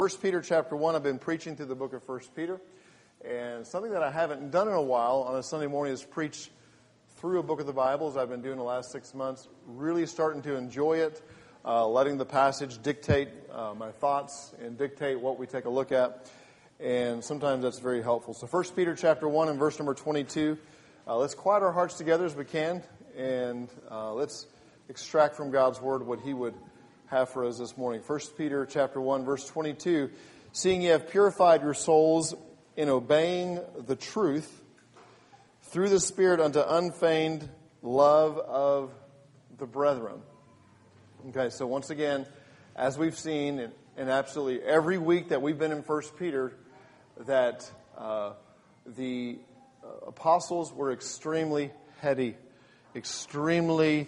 First Peter chapter 1, I've been preaching through the book of First Peter. And something that I haven't done in a while on a Sunday morning is preach through a book of the Bible, as I've been doing the last 6 months. Really starting to enjoy it, letting the passage dictate my thoughts and dictate what we take a look at. And sometimes that's very helpful. So First Peter chapter 1 and verse number 22. Let's quiet our hearts together as we can. And let's extract from God's Word what He would have for us this morning. 1 Peter chapter 1, verse 22. Seeing ye have purified your souls in obeying the truth through the Spirit unto unfeigned love of the brethren. Okay, so once again, as we've seen in absolutely every week that we've been in 1 Peter, that the apostles were extremely heady, extremely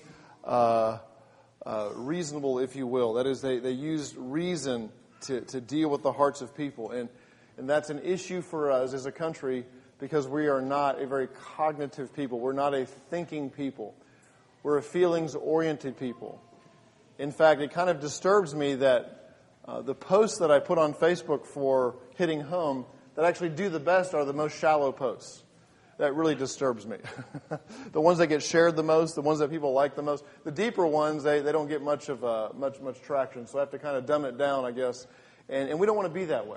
reasonable, if you will. That is, they used reason to deal with the hearts of people. And that's an issue for us as a country because we are not a very cognitive people. We're not a thinking people. We're a feelings-oriented people. In fact, it kind of disturbs me that the posts that I put on Facebook for hitting home that actually do the best are the most shallow posts. That really disturbs me. The ones that get shared the most, the ones that people like the most, the deeper ones, they don't get much traction. So I have to kind of dumb it down, I guess. And we don't want to be that way.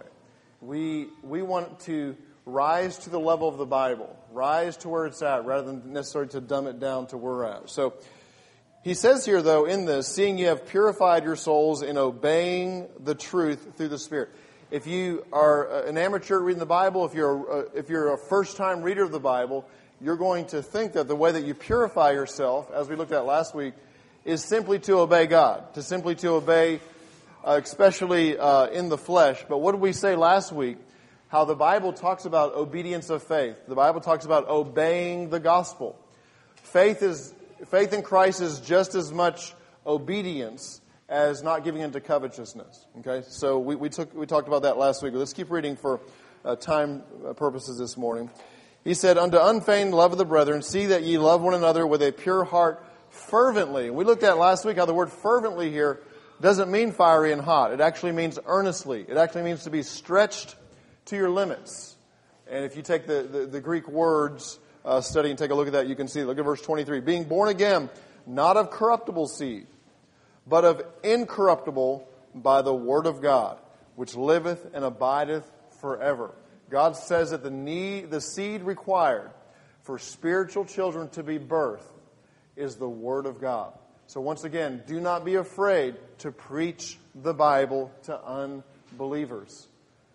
We want to rise to the level of the Bible, rise to where it's at, rather than necessarily to dumb it down to where we're at. So he says here, though, in this, seeing you have purified your souls in obeying the truth through the Spirit. If you are an amateur reading the Bible, if you're a first-time reader of the Bible, you're going to think that the way that you purify yourself, as we looked at last week, is simply to obey God, simply to obey, especially in the flesh. But what did we say last week? How the Bible talks about obedience of faith. The Bible talks about obeying the gospel. Faith in Christ is just as much obedience as not giving into covetousness. Okay, so we talked about that last week. Let's keep reading for time purposes this morning. He said, unto unfeigned love of the brethren, see that ye love one another with a pure heart fervently. We looked at last week how the word fervently here doesn't mean fiery and hot. It actually means earnestly. It actually means to be stretched to your limits. And if you take the Greek words study and take a look at that, you can see. Look at verse 23. Being born again, not of corruptible seed, but of incorruptible by the word of God, which liveth and abideth forever. God says that the seed required for spiritual children to be birthed is the word of God. So once again, do not be afraid to preach the Bible to unbelievers.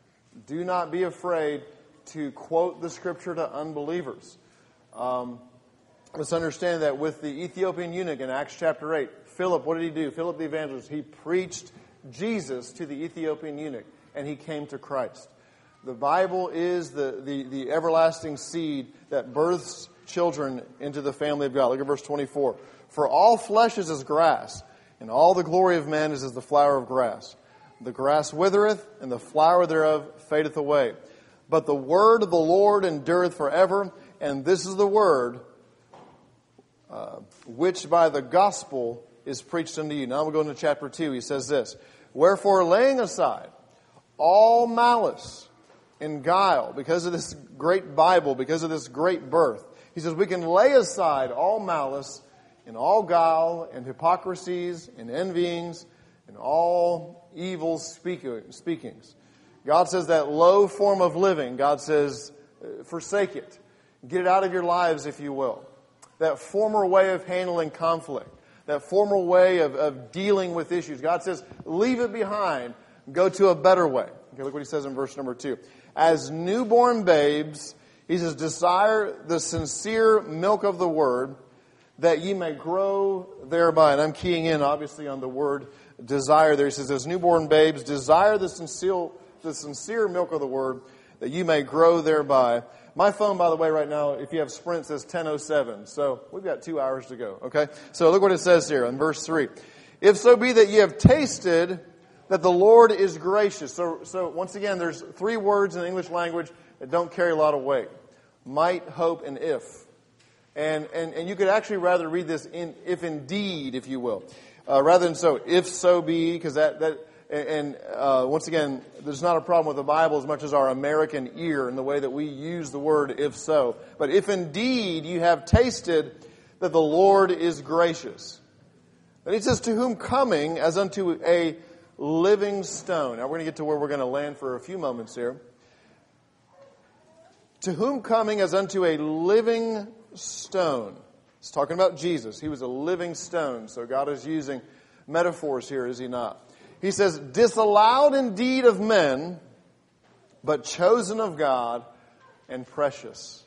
Do not be afraid to quote the scripture to unbelievers. Let's understand that with the Ethiopian eunuch in Acts chapter 8, Philip, what did he do? Philip the evangelist, he preached Jesus to the Ethiopian eunuch, and he came to Christ. The Bible is the everlasting seed that births children into the family of God. Look at verse 24. For all flesh is as grass, and all the glory of man is as the flower of grass. The grass withereth, and the flower thereof fadeth away. But the word of the Lord endureth forever, and this is the word which by the gospel is preached unto you. Now we'll go into chapter 2. He says this, wherefore laying aside all malice and guile, because of this great Bible, because of this great birth, he says we can lay aside all malice and all guile and hypocrisies and envyings and all evil speakings. God says that low form of living, God says, forsake it. Get it out of your lives, if you will. That former way of handling conflict, that former way of dealing with issues. God says, leave it behind. Go to a better way. Okay, look what he says in verse number 2. As newborn babes, he says, desire the sincere milk of the word, that ye may grow thereby. And I'm keying in, obviously, on the word desire there. He says, as newborn babes, desire the sincere milk of the word, that you may grow thereby. My phone, by the way, right now, if you have Sprint, says 10:07. So we've got 2 hours to go, okay? So look what it says here in verse 3. If so be that ye have tasted that the Lord is gracious. So once again, there's 3 words in the English language that don't carry a lot of weight. Might, hope, and if. And you could actually rather read this in if indeed, if you will. Rather than so, if so be, because that And once again, there's not a problem with the Bible as much as our American ear and the way that we use the word if so. But if indeed you have tasted that the Lord is gracious. And he says, to whom coming as unto a living stone. Now we're going to get to where we're going to land for a few moments here. To whom coming as unto a living stone. It's talking about Jesus. He was a living stone. So God is using metaphors here, is he not? He says, disallowed indeed of men, but chosen of God and precious.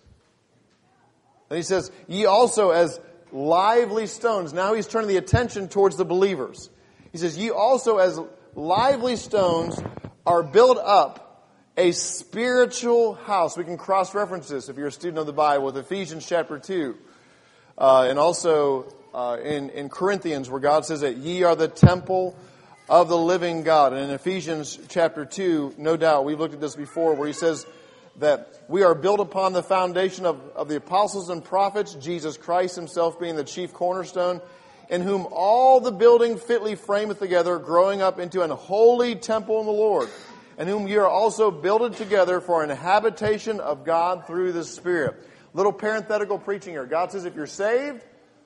And he says, ye also as lively stones. Now he's turning the attention towards the believers. He says, ye also as lively stones are built up a spiritual house. We can cross-reference this if you're a student of the Bible with Ephesians chapter 2. And also in Corinthians where God says that ye are the temple of the living God. And in Ephesians chapter 2, no doubt, we've looked at this before, where he says that we are built upon the foundation of the apostles and prophets, Jesus Christ himself being the chief cornerstone, in whom all the building fitly frameth together, growing up into an holy temple in the Lord, in whom ye are also builded together for an habitation of God through the Spirit. Little parenthetical preaching here. God says if you're saved,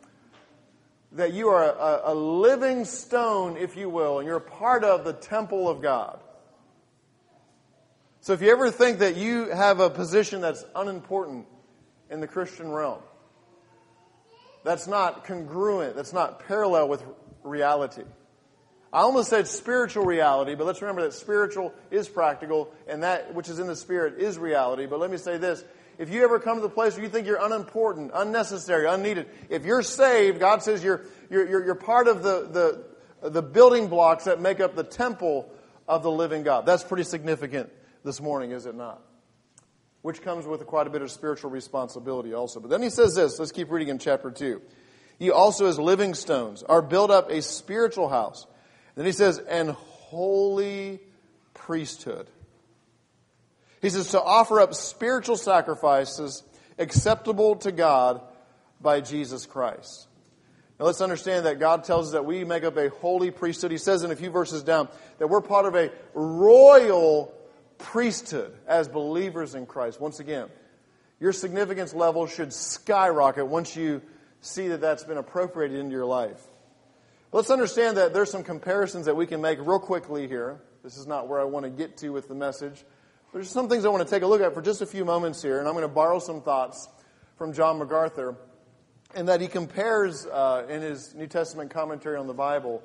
that you are a living stone, if you will, and you're a part of the temple of God. So if you ever think that you have a position that's unimportant in the Christian realm, that's not congruent, that's not parallel with reality. I almost said spiritual reality, but let's remember that spiritual is practical, and that which is in the Spirit is reality. But let me say this. If you ever come to the place where you think you're unimportant, unnecessary, unneeded, if you're saved, God says you're part of the building blocks that make up the temple of the living God. That's pretty significant this morning, is it not? Which comes with quite a bit of spiritual responsibility also. But then he says this, let's keep reading in chapter 2. Ye also as living stones are built up a spiritual house. Then he says, and holy priesthood. He says to offer up spiritual sacrifices acceptable to God by Jesus Christ. Now let's understand that God tells us that we make up a holy priesthood. He says in a few verses down that we're part of a royal priesthood as believers in Christ. Once again, your significance level should skyrocket once you see that that's been appropriated into your life. But let's understand that there's some comparisons that we can make real quickly here. This is not where I want to get to with the message. There's some things I want to take a look at for just a few moments here, and I'm going to borrow some thoughts from John MacArthur, and that he compares in his New Testament commentary on the Bible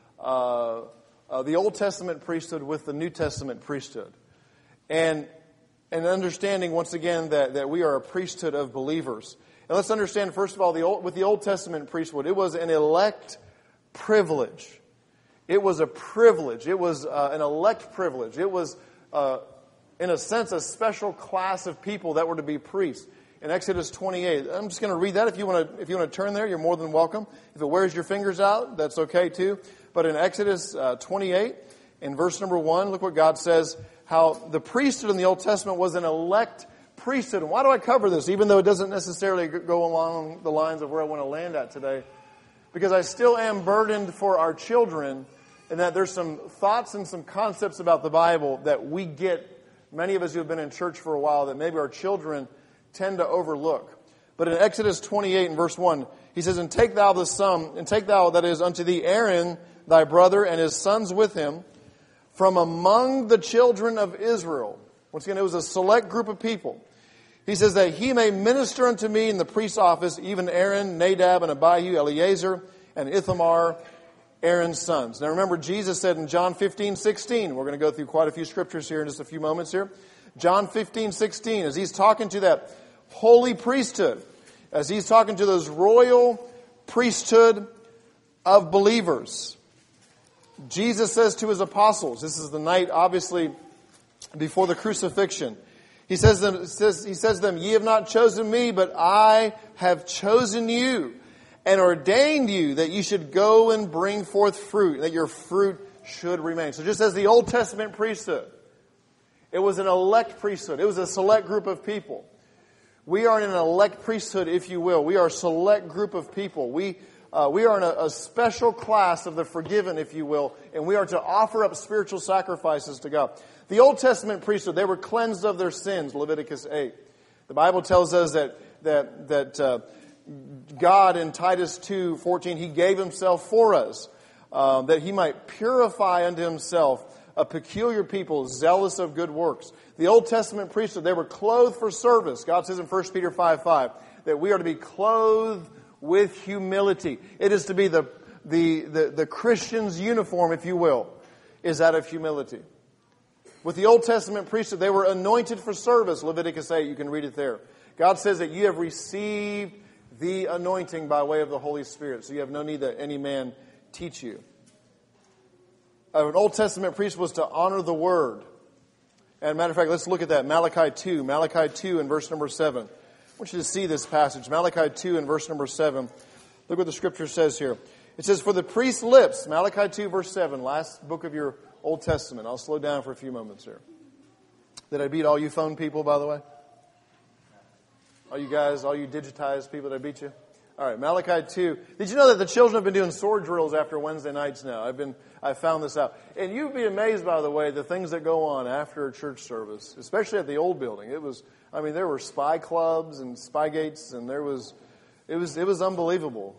the Old Testament priesthood with the New Testament priesthood. And understanding, once again, that we are a priesthood of believers. And let's understand, first of all, with the Old Testament priesthood, it was an elect privilege. It was a privilege. It was an elect privilege. It was in a sense, a special class of people that were to be priests. In Exodus 28, I'm just going to read that. If you want to turn there, you're more than welcome. If it wears your fingers out, that's okay too. But in Exodus 28, in verse number 1, look what God says, how the priesthood in the Old Testament was an elect priesthood. And why do I cover this, even though it doesn't necessarily go along the lines of where I want to land at today? Because I still am burdened for our children, and that there's some thoughts and some concepts about the Bible that we get, many of us who have been in church for a while, that maybe our children tend to overlook. But in Exodus 28 and verse 1, he says, and take thou, that is, unto thee Aaron, thy brother, and his sons with him, from among the children of Israel. Once again, it was a select group of people. He says that he may minister unto me in the priest's office, even Aaron, Nadab, and Abihu, Eleazar, and Ithamar, Aaron's sons. Now remember, Jesus said in John 15:16, we're going to go through quite a few scriptures here in just a few moments here. John 15:16, as he's talking to that holy priesthood, as he's talking to those royal priesthood of believers, Jesus says to his apostles, this is the night, obviously, before the crucifixion. He says to them, ye have not chosen me, but I have chosen you and ordained you that you should go and bring forth fruit, that your fruit should remain. So just as the Old Testament priesthood, it was an elect priesthood. It was a select group of people. We are in an elect priesthood, if you will. We are a select group of people. We We are in a special class of the forgiven, if you will, and we are to offer up spiritual sacrifices to God. The Old Testament priesthood, they were cleansed of their sins, Leviticus 8. The Bible tells us that God in Titus 2:14, He gave Himself for us, that He might purify unto Himself a peculiar people, zealous of good works. The Old Testament priesthood, they were clothed for service. God says in 1 Peter 5:5 that we are to be clothed with humility. It is to be the Christian's uniform, if you will, is that of humility. With the Old Testament priesthood, they were anointed for service. Leviticus 8, you can read it there. God says that you have received the anointing by way of the Holy Spirit, so you have no need that any man teach you. An Old Testament priest was to honor the Word. And matter of fact, let's look at that. Malachi 2 in verse number 7. I want you to see this passage. Malachi 2 in verse number 7. Look what the Scripture says here. It says, for the priest's lips, Malachi 2 verse 7, last book of your Old Testament. I'll slow down for a few moments here. Did I beat all you phone people, by the way? All you guys, all you digitized people, did I beat you? All right, Malachi 2. Did you know that the children have been doing sword drills after Wednesday nights now? I found this out. And you'd be amazed, by the way, the things that go on after a church service, especially at the old building. There were spy clubs and spy gates, and it was unbelievable.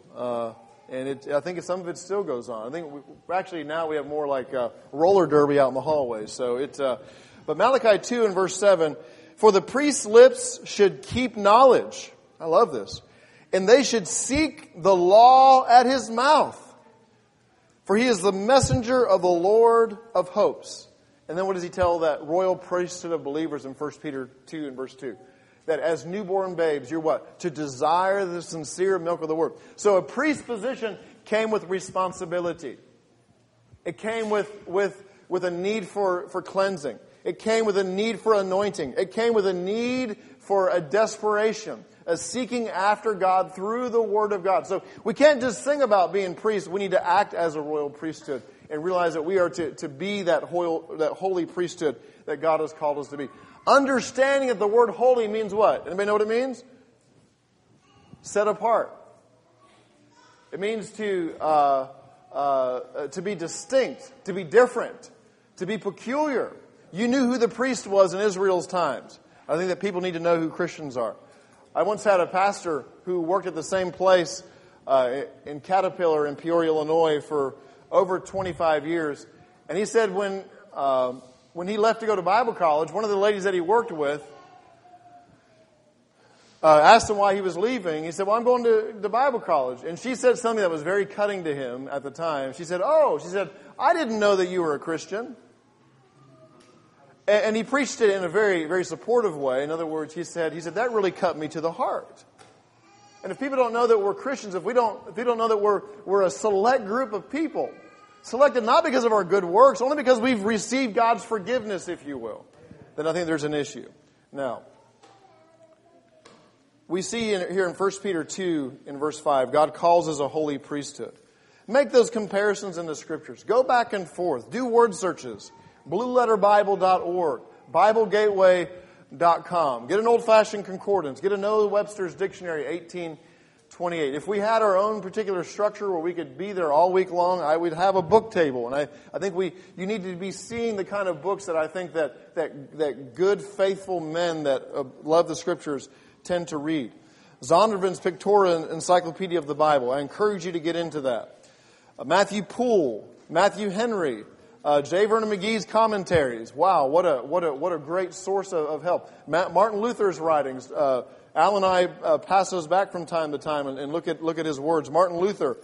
I think some of it still goes on. I think now we have more like roller derby out in the hallways. But Malachi 2 and verse 7, for the priest's lips should keep knowledge. I love this. And they should seek the law at his mouth. For he is the messenger of the Lord of hosts. And then what does he tell that royal priesthood of believers in 1 Peter 2 and verse 2? That as newborn babes, you're what? To desire the sincere milk of the word. So a priest's position came with responsibility. It came with a need for cleansing. It came with a need for anointing. It came with a need for a desperation, a seeking after God through the Word of God. So we can't just sing about being priests. We need to act as a royal priesthood and realize that we are to be that holy priesthood that God has called us to be. Understanding that the word holy means what? Anybody know what it means? Set apart. It means to be distinct, to be different, to be peculiar. You knew who the priest was in Israel's times. I think that people need to know who Christians are. I once had a pastor who worked at the same place in Caterpillar in Peoria, Illinois for over 25 years. And he said when he left to go to Bible college, one of the ladies that he worked with asked him why he was leaving. He said, well, I'm going to Bible college. And she said something that was very cutting to him at the time. She said, I didn't know that you were a Christian. And he preached it in a very, very supportive way. In other words, he said, that really cut me to the heart. And if people don't know that we're Christians, if we don't know that we're a select group of people, selected not because of our good works, only because we've received God's forgiveness, if you will, then I think there's an issue. Now, we see here in 1 Peter 2 in verse 5, God calls us a holy priesthood. Make those comparisons in the Scriptures. Go back and forth. Do word searches. BlueLetterBible.org, BibleGateway.com. Get an old-fashioned concordance. Get a Noah Webster's Dictionary, 1828. If we had our own particular structure where we could be there all week long, we'd have a book table. And I think you need to be seeing the kind of books that I think that good, faithful men that love the Scriptures tend to read. Zondervan's Pictorial Encyclopedia of the Bible. I encourage you to get into that. Matthew Poole, Matthew Henry, J. Vernon McGee's commentaries. Wow, what a great source of help. Martin Luther's writings. Al and I pass those back from time to time and look at his words. Martin Luther.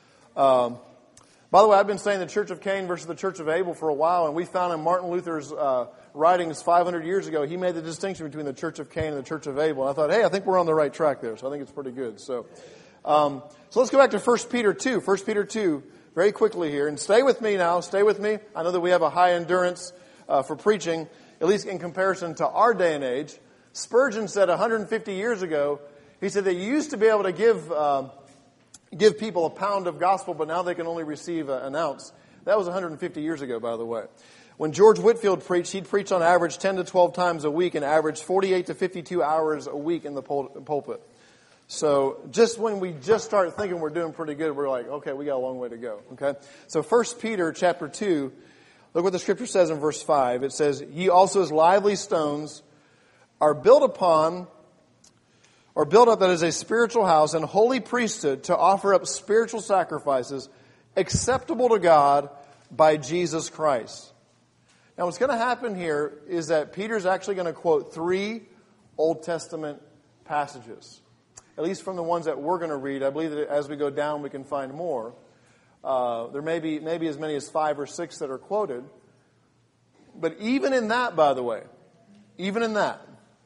By the way, I've been saying the Church of Cain versus the Church of Abel for a while, and we found in Martin Luther's writings 500 years ago, he made the distinction between the Church of Cain and the Church of Abel. And I thought, hey, I think we're on the right track there. So I think it's pretty good. So let's go back to 1 Peter 2. 1 Peter 2. Very quickly here, and stay with me now, stay with me. I know that we have a high endurance for preaching, at least in comparison to our day and age. Spurgeon said 150 years ago, he said that you used to be able to give people a pound of gospel, but now they can only receive an ounce. That was 150 years ago, by the way. When George Whitefield preached, he'd preach on average 10 to 12 times a week and average 48 to 52 hours a week in the pulpit. So just when we just start thinking we're doing pretty good, we're like, okay, we got a long way to go. Okay. So 1 Peter chapter 2, look what the scripture says in verse 5. It says, ye also as lively stones are built upon, or built up that is a spiritual house and holy priesthood to offer up spiritual sacrifices acceptable to God by Jesus Christ. Now what's going to happen here is that Peter's actually going to quote 3 Old Testament passages. At least from the ones that we're going to read. I believe that as we go down we can find more. There may be as many as 5 or 6 that are quoted. But even in that, by the way, even in that,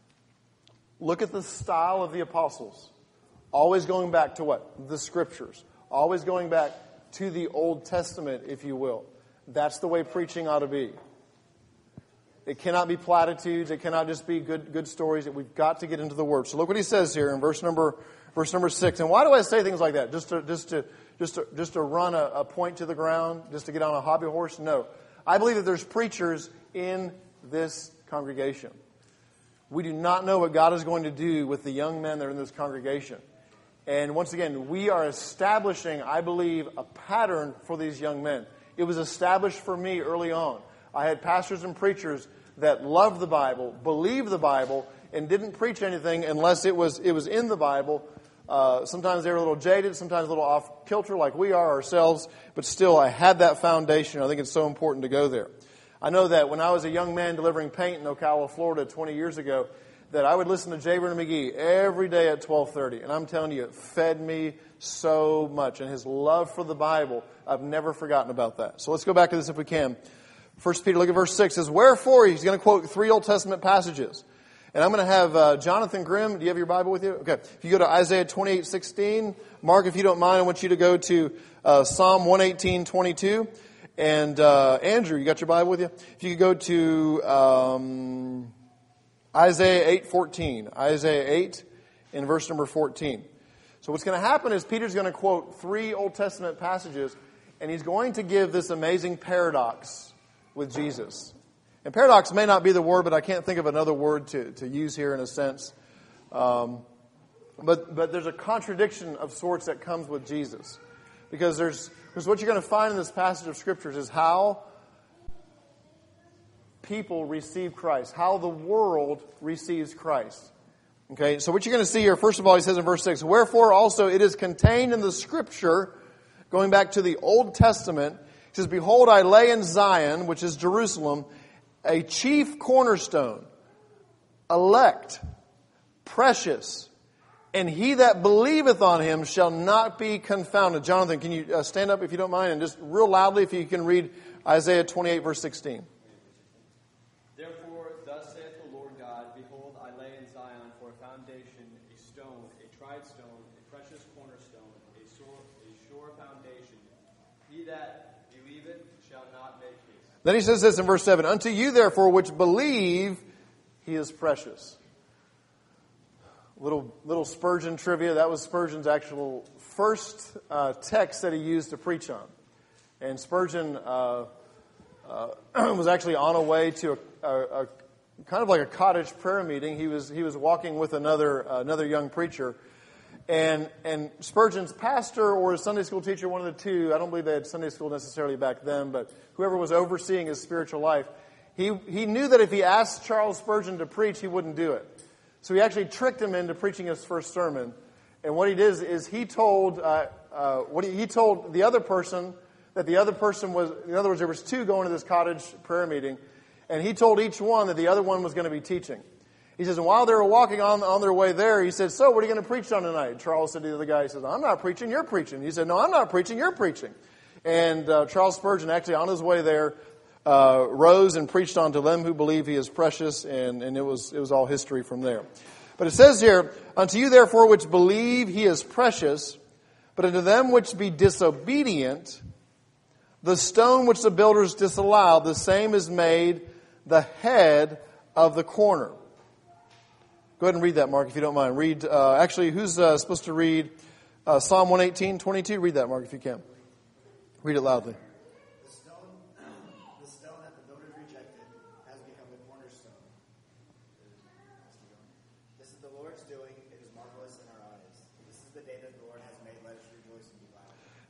look at the style of the apostles. Always going back to what? The Scriptures. Always going back to the Old Testament, if you will. That's the way preaching ought to be. It cannot be platitudes. It cannot just be good stories. We've got to get into the Word. So look what he says here in verse number 6. And why do I say things like that? Just to run a point to the ground? Just to get on a hobby horse? No. I believe that there's preachers in this congregation. We do not know what God is going to do with the young men that are in this congregation. And once again, we are establishing, I believe, a pattern for these young men. It was established for me early on. I had pastors and preachers that loved the Bible, believed the Bible, and didn't preach anything unless it was in the Bible. Sometimes they were a little jaded, sometimes a little off kilter like we are ourselves, but still I had that foundation. I think it's so important to go there. I know that when I was a young man delivering paint in Ocala, Florida 20 years ago, that I would listen to J. Vernon McGee every day at 12:30. And I'm telling you, it fed me so much. And his love for the Bible, I've never forgotten about that. So let's go back to this if we can. 1 Peter, look at verse 6. It says, wherefore, he's going to quote 3 Old Testament passages. And I'm going to have Jonathan Grimm. Do you have your Bible with you? Okay. If you go to Isaiah 28:16. Mark, if you don't mind, I want you to go to Psalm 118:22. And Andrew, you got your Bible with you? If you could go to Isaiah 8:14. Isaiah 8 in verse number 14. So what's going to happen is Peter's going to quote 3 Old Testament passages, and he's going to give this amazing paradox with Jesus. And paradox may not be the word, but I can't think of another word to use here in a sense. But there's a contradiction of sorts that comes with Jesus. Because what you're going to find in this passage of Scriptures is how people receive Christ, how the world receives Christ. Okay, so what you're going to see here, first of all, he says in verse 6, wherefore also it is contained in the Scripture, going back to the Old Testament, he says, behold, I lay in Zion, which is Jerusalem, a chief cornerstone, elect, precious, and he that believeth on him shall not be confounded. Jonathan, can you stand up if you don't mind, and just real loudly if you can read Isaiah 28, verse 16. Therefore, thus saith the Lord God, behold, I lay in Zion for a foundation, a stone, a tried stone, a precious cornerstone, a sure foundation. He that believeth shall not make peace. Then he says this in verse 7, unto you therefore which believe, he is precious. Little Spurgeon trivia. That was Spurgeon's actual first text that he used to preach on. And Spurgeon was actually on a way to a kind of like a cottage prayer meeting. He was walking with another young preacher, and Spurgeon's pastor or his Sunday school teacher, one of the two. I don't believe they had Sunday school necessarily back then, but whoever was overseeing his spiritual life, he knew that if he asked Charles Spurgeon to preach, he wouldn't do it. So he actually tricked him into preaching his first sermon. And what he did is he told the other person that the other person was, in other words, there was 2 going to this cottage prayer meeting, and he told each one that the other one was going to be teaching. He says, and while they were walking on their way there, he said, so what are you going to preach on tonight? Charles said to the other guy, he says, I'm not preaching, you're preaching. He said, no, I'm not preaching, you're preaching. And Charles Spurgeon actually on his way there rose and preached unto them who believe he is precious, and it was all history from there. But it says here, unto you therefore which believe he is precious, but unto them which be disobedient, the stone which the builders disallowed, the same is made the head of the corner. Go ahead and read that, Mark, if you don't mind. Read, actually, who's supposed to read Psalm 118:22? Read that, Mark, if you can. Read it loudly. The stone that the builders rejected has become the cornerstone. This is the Lord's doing. It is marvelous in our eyes.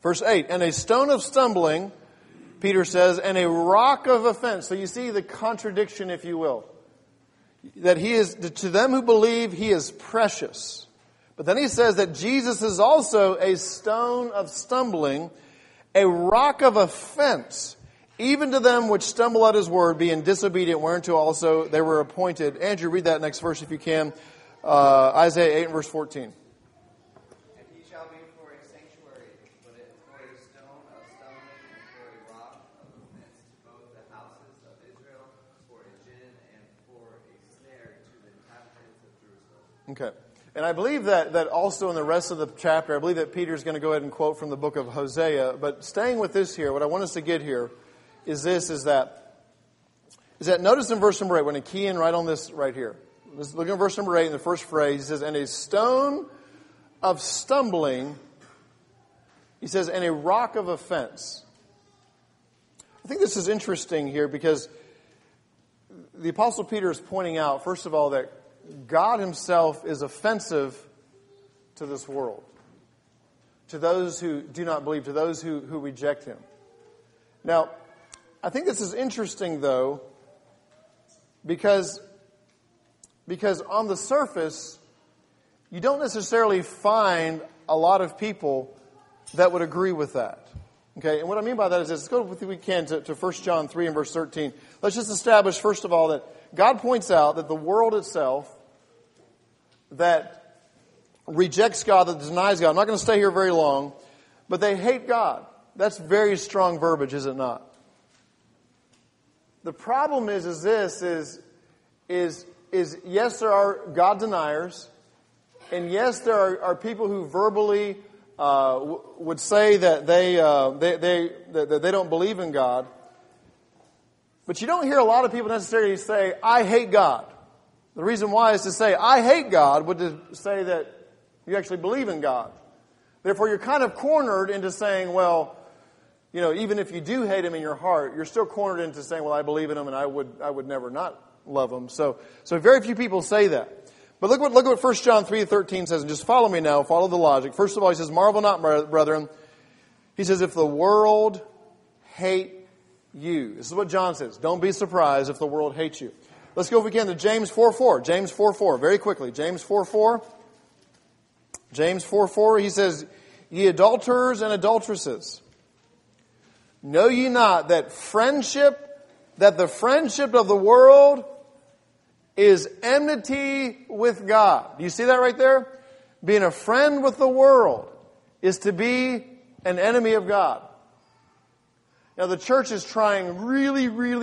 Verse 8, and a stone of stumbling, Peter says, and a rock of offense. So you see the contradiction, if you will. That he is, to them who believe, he is precious. But then he says that Jesus is also a stone of stumbling, a rock of offense, even to them which stumble at his word, being disobedient, whereunto also they were appointed. Andrew, read that next verse if you can. Isaiah 8 and verse 14. And he shall be for a sanctuary, but for a stone of stumbling, and for a rock of offense to both the houses of Israel, for a gin and for a snare to the inhabitants of Jerusalem. Okay. And I believe that also in the rest of the chapter, I believe that Peter's going to go ahead and quote from the book of Hosea. But staying with this here, what I want us to get here is that notice in verse number 8, when I key in right on this right here. Let's look at verse number 8 in the first phrase. He says, and a stone of stumbling, he says, and a rock of offense. I think this is interesting here because the Apostle Peter is pointing out, first of all, that God himself is offensive to this world, to those who do not believe, to those who reject him. Now, I think this is interesting, though, because on the surface, you don't necessarily find a lot of people that would agree with that. Okay, and what I mean by that is this. Let's go, if we can, to 1 John 3 and verse 13. Let's just establish, first of all, that God points out that the world itself that rejects God, that denies God, I'm not going to stay here very long, but they hate God. That's very strong verbiage, is it not? The problem is yes, there are God deniers, and yes, there are people who verbally would say that they don't believe in God. But you don't hear a lot of people necessarily say, I hate God. The reason why is to say, I hate God, would to say that you actually believe in God. Therefore, you're kind of cornered into saying, well, you know, even if you do hate him in your heart, you're still cornered into saying, well, I believe in him and I would never not love him. So very few people say that. But look what 1 John 3:13 says, and just follow me now, follow the logic. First of all, he says, marvel not, brethren. He says, if the world hate you. This is what John says. Don't be surprised if the world hates you. Let's go, if we can, to James 4:4. James 4:4, very quickly. James 4:4. James 4:4, he says, ye adulterers and adulteresses, know ye not that the friendship of the world is enmity with God. Do you see that right there? Being a friend with the world is to be an enemy of God. Now the church is trying really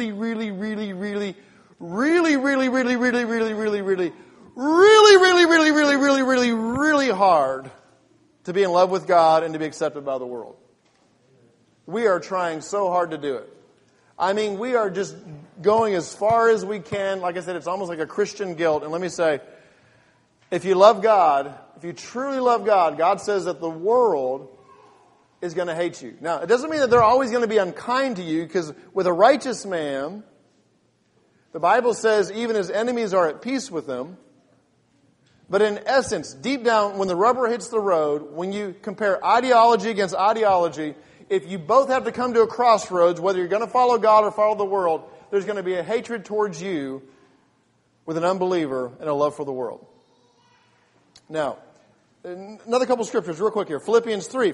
hard to be in love with God and to be accepted by the world. We are trying so hard to do it. I mean, we are just going as far as we can. Like I said, it's almost like a Christian guilt. And let me say, if you love God, if you truly love God, God says that the world is going to hate you. Now, it doesn't mean that they're always going to be unkind to you, because with a righteous man, the Bible says even his enemies are at peace with him. But in essence, deep down, when the rubber hits the road, when you compare ideology against ideology, if you both have to come to a crossroads, whether you're going to follow God or follow the world, there's going to be a hatred towards you with an unbeliever and a love for the world. Now, another couple scriptures real quick here. Philippians 3.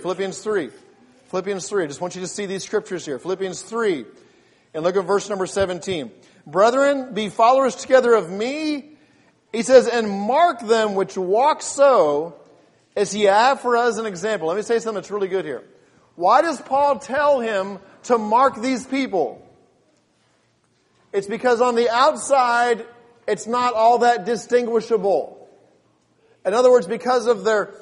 I just want you to see these scriptures here. Philippians 3. And look at verse number 17. Brethren, be followers together of me. He says, and mark them which walk so as ye have for us an example. Let me say something that's really good here. Why does Paul tell him to mark these people? It's because on the outside, it's not all that distinguishable. In other words, because of their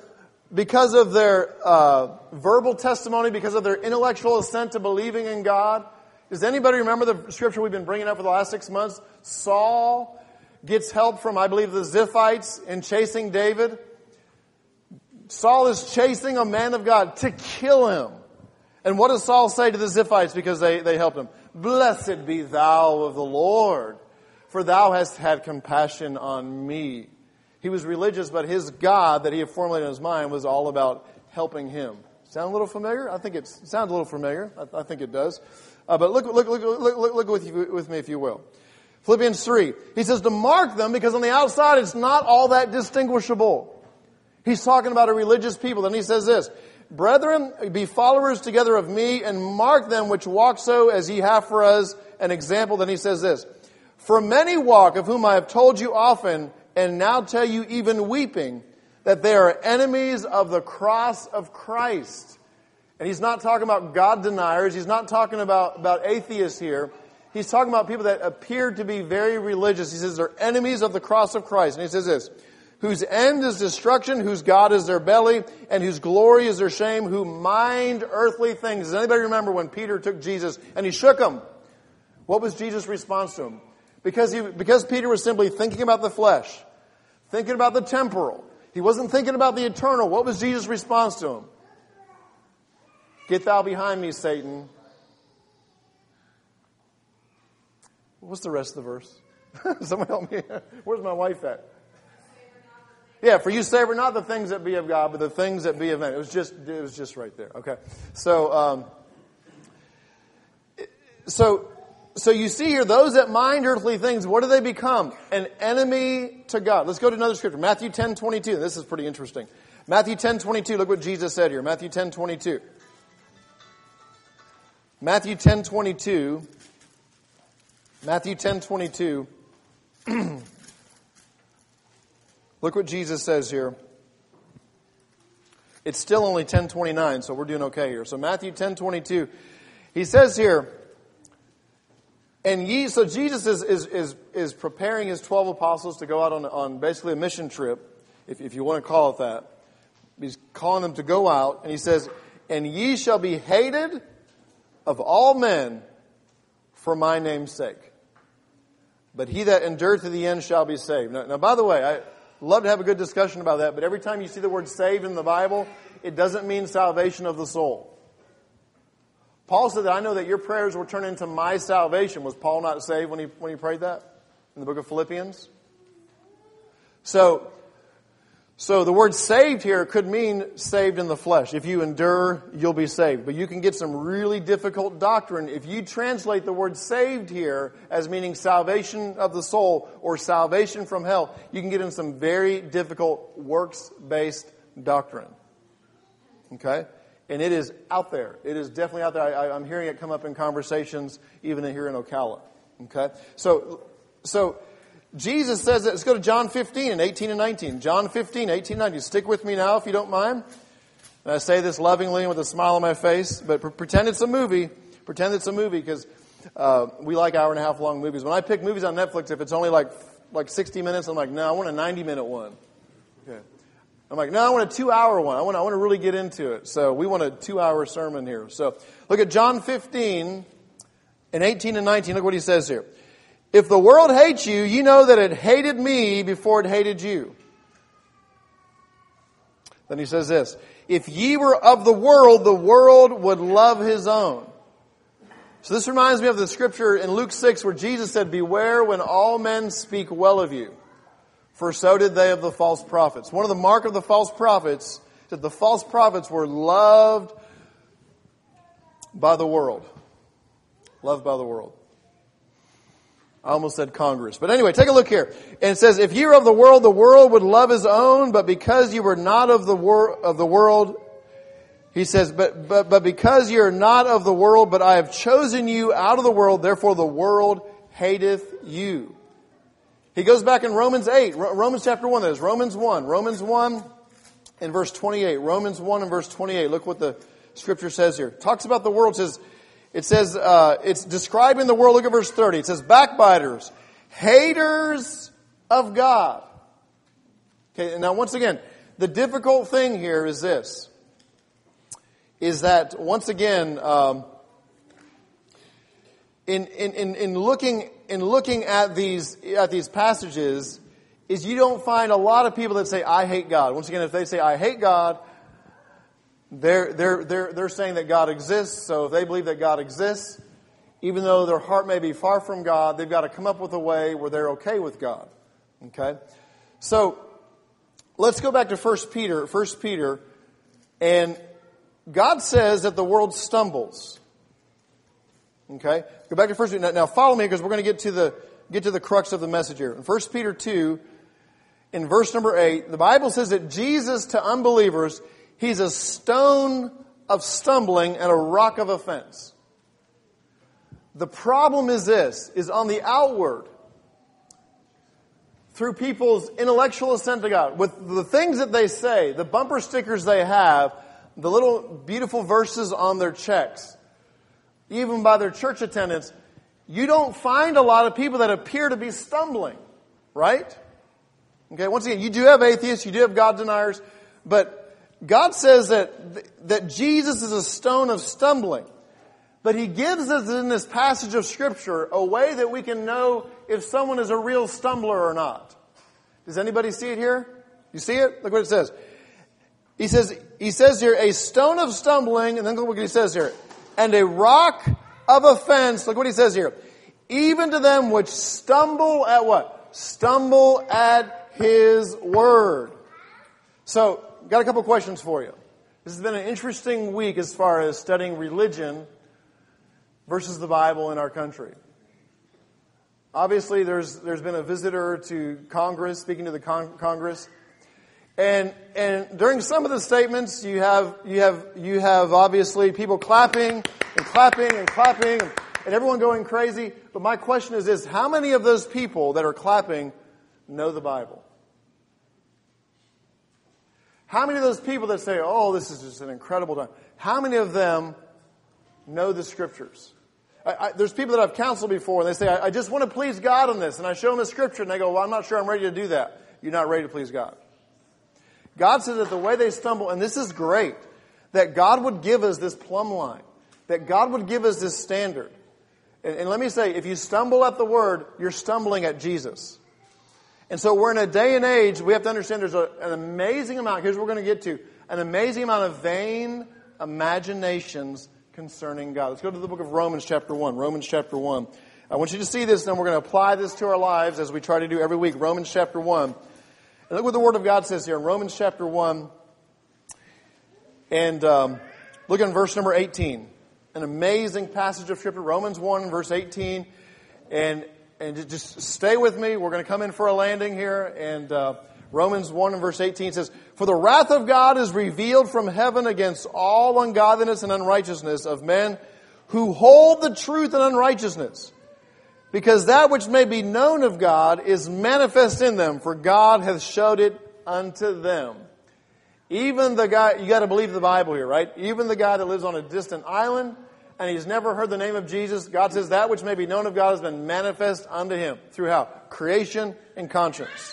verbal testimony, because of their intellectual assent to believing in God. Does anybody remember the scripture we've been bringing up for the last 6 months? Saul gets help from, I believe, the Ziphites in chasing David. Saul is chasing a man of God to kill him. And what does Saul say to the Ziphites because they helped him? Blessed be thou of the Lord, for thou hast had compassion on me. He was religious, but his God that he had formulated in his mind was all about helping him. Sound a little familiar? I think it sounds a little familiar. I think it does. But look with me, if you will. Philippians 3. He says to mark them because on the outside it's not all that distinguishable. He's talking about a religious people. Then he says this, brethren, be followers together of me and mark them which walk so as ye have for us an example. Then he says this, for many walk, of whom I have told you often, and now tell you even weeping, that they are enemies of the cross of Christ. And he's not talking about God deniers. He's not talking about atheists here. He's talking about people that appear to be very religious. He says they're enemies of the cross of Christ. And he says this, whose end is destruction, whose God is their belly, and whose glory is their shame, who mind earthly things. Does anybody remember when Peter took Jesus and he shook him? What was Jesus' response to him? Because Peter was simply thinking about the flesh, thinking about the temporal. He wasn't thinking about the eternal. What was Jesus' response to him? Get thou behind me, Satan. What's the rest of the verse? Someone help me. Where's my wife at? Yeah, for you savor not the things that be of God, but the things that be of men. It was just right there. Okay. So you see here, those that mind earthly things, what do they become? An enemy to God. Let's go to another scripture. Matthew 10:22. This is pretty interesting. Matthew 10:22. Look what Jesus said here. Matthew 10:22. Matthew 10:22. Matthew 10:22. Look what Jesus says here. It's still only 10:29, so we're doing okay here. So Matthew 10:22. He says here, so Jesus is preparing his 12 apostles to go out on basically a mission trip, if you want to call it that. He's calling them to go out, and he says, and ye shall be hated of all men for my name's sake. But he that endureth to the end shall be saved. Now, by the way, I love to have a good discussion about that, but every time you see the word saved in the Bible, it doesn't mean salvation of the soul. Paul said that I know that your prayers will turn into my salvation. Was Paul not saved when he prayed that in the book of Philippians? So the word saved here could mean saved in the flesh. If you endure, you'll be saved. But you can get some really difficult doctrine. If you translate the word saved here as meaning salvation of the soul or salvation from hell, you can get in some very difficult works-based doctrine. Okay? And it is out there. It is definitely out there. I'm hearing it come up in conversations even here in Ocala. Okay? So Jesus says that. Let's go to John 15 18 and 19. John 15, 18 and 19. Stick with me now if you don't mind. And I say this lovingly and with a smile on my face, but pretend it's a movie. Pretend it's a movie because we like hour-and-a-half long movies. When I pick movies on Netflix, if it's only like 60 minutes, I'm like, no, I want a 90-minute one. Okay. I'm like, no, I want a 2-hour one. I want to really get into it. So we want a 2-hour sermon here. So look at John 15 and 18 and 19. Look what he says here. If the world hates you, you know that it hated me before it hated you. Then he says this. If ye were of the world would love his own. So this reminds me of the scripture in Luke 6 where Jesus said, beware when all men speak well of you. For so did they of the false prophets. One of the mark of the false prophets is that the false prophets were loved by the world. Loved by the world. I almost said Congress. But anyway, take a look here. And it says, if ye were of the world would love his own, but because you were not of the world, he says, but because you are not of the world, but I have chosen you out of the world, therefore the world hateth you. He goes back in Romans 8, Romans chapter 1, that is Romans 1 and verse 28. Romans 1 and verse 28. Look what the scripture says here. It talks about the world. It says, it's describing the world. Look at verse 30. It says, backbiters, haters of God. Okay, and now once again, the difficult thing here is this. Is that, once again, in looking at these passages, is you don't find a lot of people that say, I hate God. Once again, if they say, I hate God, they're saying that God exists. So if they believe that God exists, even though their heart may be far from God, they've got to come up with a way where they're okay with God. Okay? So let's go back to 1 Peter. 1 Peter, and God says that the world stumbles. Okay? Go back to 1 Peter. Now follow me because we're going to get to the crux of the message here. In 1 Peter 2, in verse number 8, the Bible says that Jesus to unbelievers, He's a stone of stumbling and a rock of offense. The problem is this, is on the outward, through people's intellectual assent to God, with the things that they say, the bumper stickers they have, the little beautiful verses on their checks, even by their church attendance, you don't find a lot of people that appear to be stumbling, right? Okay, once again, you do have atheists, you do have God deniers, but God says that Jesus is a stone of stumbling. But He gives us in this passage of Scripture a way that we can know if someone is a real stumbler or not. Does anybody see it here? You see it? Look what it says. He says here, a stone of stumbling, and then look what He says here, and a rock of offense. Look what He says here. Even to them which stumble at what? Stumble at His word. So, got a couple questions for you. This has been an interesting week as far as studying religion versus the Bible in our country. Obviously, there's been a visitor to Congress, speaking to the Congress, and during some of the statements, you have obviously people clapping and clapping and clapping and everyone going crazy. But my question is this: how many of those people that are clapping know the Bible? How many of those people that say, "Oh, this is just an incredible time"? How many of them know the Scriptures? There's people that I've counseled before, and they say, I just want to please God on this. And I show them a Scripture, and they go, well, I'm not sure I'm ready to do that. You're not ready to please God. God says that the way they stumble, and this is great, that God would give us this plumb line, that God would give us this standard. And let me say, if you stumble at the Word, you're stumbling at Jesus. And so we're in a day and age, we have to understand there's an amazing amount, here's what we're going to get to, an amazing amount of vain imaginations concerning God. Let's go to the book of Romans chapter 1. Romans chapter 1. I want you to see this, and we're going to apply this to our lives as we try to do every week. Romans chapter 1. And look what the Word of God says here in Romans chapter 1. And look in verse number 18. An amazing passage of Scripture. Romans 1, verse 18. And just stay with me. We're going to come in for a landing here. And Romans 1 and verse 18 says, for the wrath of God is revealed from heaven against all ungodliness and unrighteousness of men who hold the truth in unrighteousness. Because that which may be known of God is manifest in them, for God hath showed it unto them. Even the guy, you got to believe the Bible here, right? Even the guy that lives on a distant island and he's never heard the name of Jesus, God says that which may be known of God has been manifest unto him. Through how? Creation and conscience.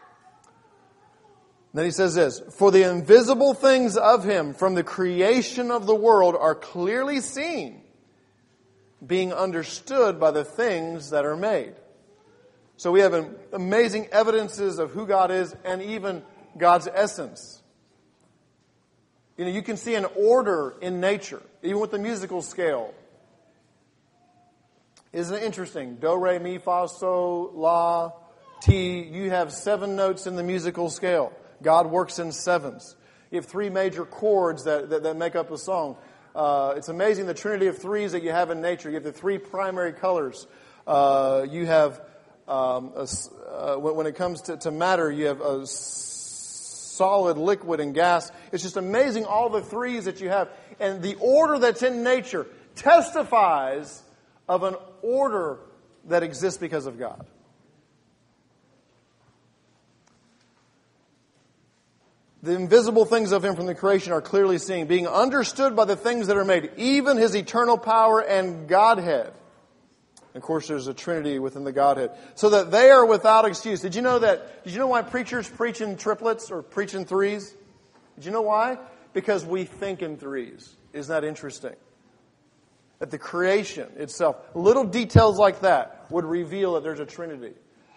Then he says this, for the invisible things of Him from the creation of the world are clearly seen, being understood by the things that are made. So we have amazing evidences of who God is and even God's essence. You know, you can see an order in nature, even with the musical scale. Isn't it interesting? Do, re, mi, fa, sol, la, ti. You have 7 notes in the musical scale. God works in 7s. You have 3 major chords that make up a song. It's amazing the trinity of 3s that you have in nature. You have the 3 primary colors. You have, when it comes to matter, you have a solid, liquid, and gas. It's just amazing all the 3s that you have. And the order that's in nature testifies of an order that exists because of God. The invisible things of Him from the creation are clearly seen, being understood by the things that are made, even His eternal power and Godhead. And of course, there's a Trinity within the Godhead. So that they are without excuse. Did you know why preachers preach in triplets or preach in 3s? Did you know why? Because we think in 3s. Isn't that interesting? That the creation itself, little details like that, would reveal that there's a Trinity.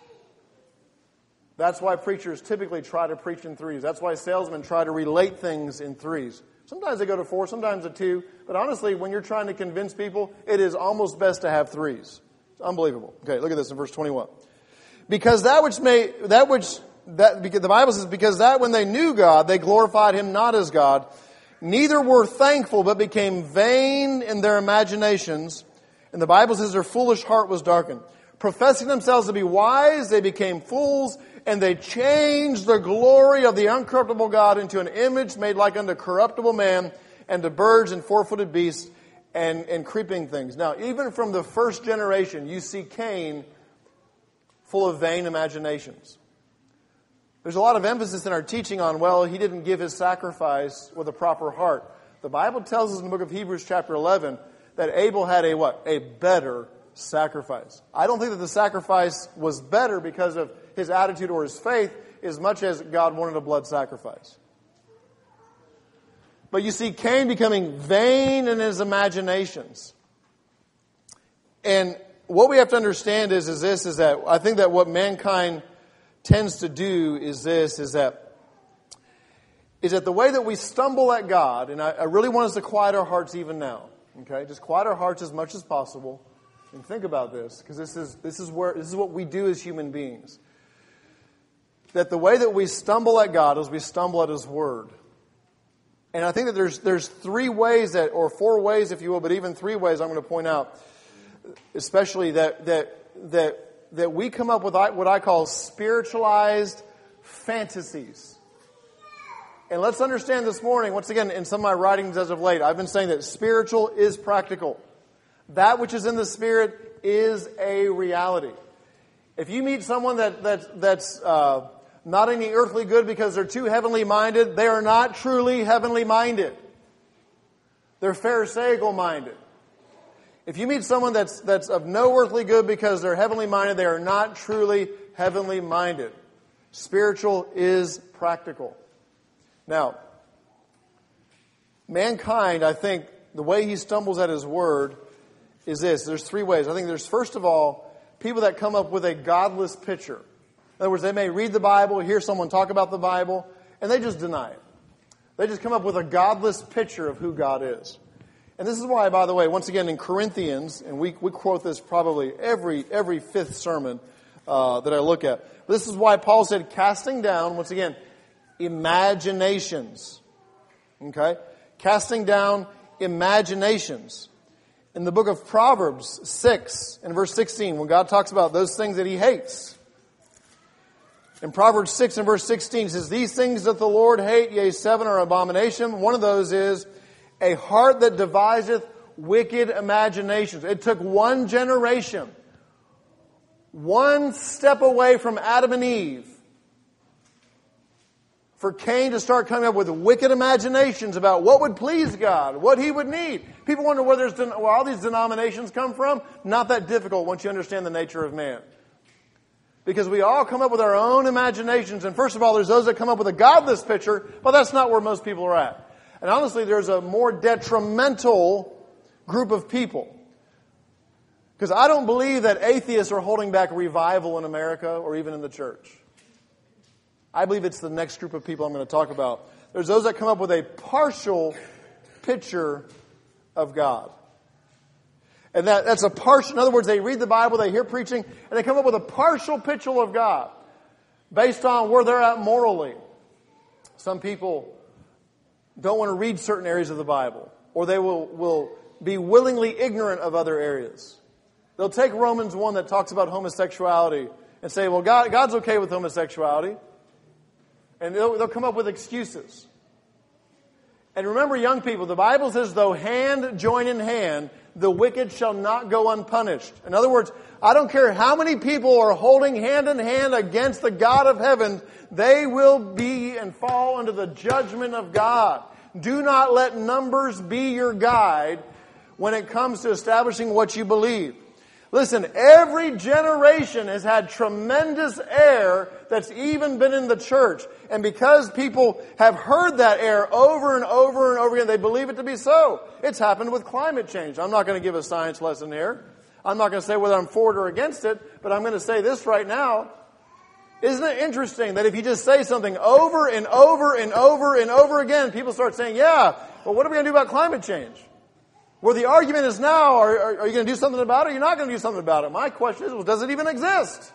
That's why preachers typically try to preach in 3s. That's why salesmen try to relate things in 3s. Sometimes they go to 4, sometimes to 2. But honestly, when you're trying to convince people, it is almost best to have 3s. It's unbelievable. Okay, look at this in verse 21. Because the Bible says, because that when they knew God, they glorified Him not as God, Neither were thankful, but became vain in their imaginations. And the Bible says their foolish heart was darkened. Professing themselves to be wise, they became fools, and they changed the glory of the uncorruptible God into an image made like unto corruptible man, and to birds and four-footed beasts, and creeping things. Now, even from the first generation, you see Cain full of vain imaginations. There's a lot of emphasis in our teaching on, well, he didn't give his sacrifice with a proper heart. The Bible tells us in the book of Hebrews chapter 11 that Abel had a what? A better sacrifice. I don't think that the sacrifice was better because of his attitude or his faith as much as God wanted a blood sacrifice. But you see Cain becoming vain in his imaginations. And what we have to understand is that I think that what mankind tends to do is that the way that we stumble at God, and I really want us to quiet our hearts even now. Okay? Just quiet our hearts as much as possible and think about this, because this is what we do as human beings. That the way that we stumble at God is we stumble at His Word. And I think that there's three ways or four ways, if you will, but even three ways I'm going to point out, especially that we come up with what I call spiritualized fantasies. And let's understand this morning, once again, in some of my writings as of late, I've been saying that spiritual is practical. That which is in the Spirit is a reality. If you meet someone that's not any earthly good because they're too heavenly minded, they are not truly heavenly minded. They're Pharisaical minded. If you meet someone that's of no earthly good because they're heavenly minded, they are not truly heavenly minded. Spiritual is practical. Now, mankind, I think, the way he stumbles at his word is this. There's three ways. I think there's, first of all, people that come up with a godless picture. In other words, they may read the Bible, hear someone talk about the Bible, and they just deny it. They just come up with a godless picture of who God is. And this is why, by the way, once again in Corinthians, and we quote this probably every fifth sermon that I look at. But this is why Paul said, casting down, once again, imaginations. Okay? Casting down imaginations. In the book of Proverbs 6 and verse 16, when God talks about those things that He hates. In Proverbs 6 and verse 16, it says, these things that the Lord hate, yea, 7 are abomination. One of those is a heart that deviseth wicked imaginations. It took one generation, one step away from Adam and Eve, for Cain to start coming up with wicked imaginations about what would please God, what He would need. People wonder where all these denominations come from. Not that difficult once you understand the nature of man. Because we all come up with our own imaginations. And first of all, there's those that come up with a godless picture, but that's not where most people are at. And honestly, there's a more detrimental group of people. Because I don't believe that atheists are holding back revival in America or even in the church. I believe it's the next group of people I'm going to talk about. There's those that come up with a partial picture of God. And that's a partial, in other words, they read the Bible, they hear preaching, and they come up with a partial picture of God based on where they're at morally. Some people don't want to read certain areas of the Bible, or they will be willingly ignorant of other areas. They'll take Romans 1 that talks about homosexuality and say, well, God's okay with homosexuality. And they'll come up with excuses. And remember, young people, the Bible says, though hand join in hand, the wicked shall not go unpunished. In other words, I don't care how many people are holding hand in hand against the God of heaven, they will be and fall under the judgment of God. Do not let numbers be your guide when it comes to establishing what you believe. Listen, every generation has had tremendous error that's even been in the church. And because people have heard that error over and over and over again, they believe it to be so. It's happened with climate change. I'm not going to give a science lesson here. I'm not going to say whether I'm for it or against it, but I'm going to say this right now. Isn't it interesting that if you just say something over and over and over and over again, people start saying, yeah, well, what are we going to do about climate change? Where the argument is now, are you going to do something about it or you're not going to do something about it? My question is, well, does it even exist?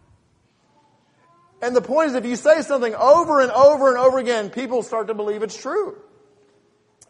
And the point is, if you say something over and over and over again, people start to believe it's true.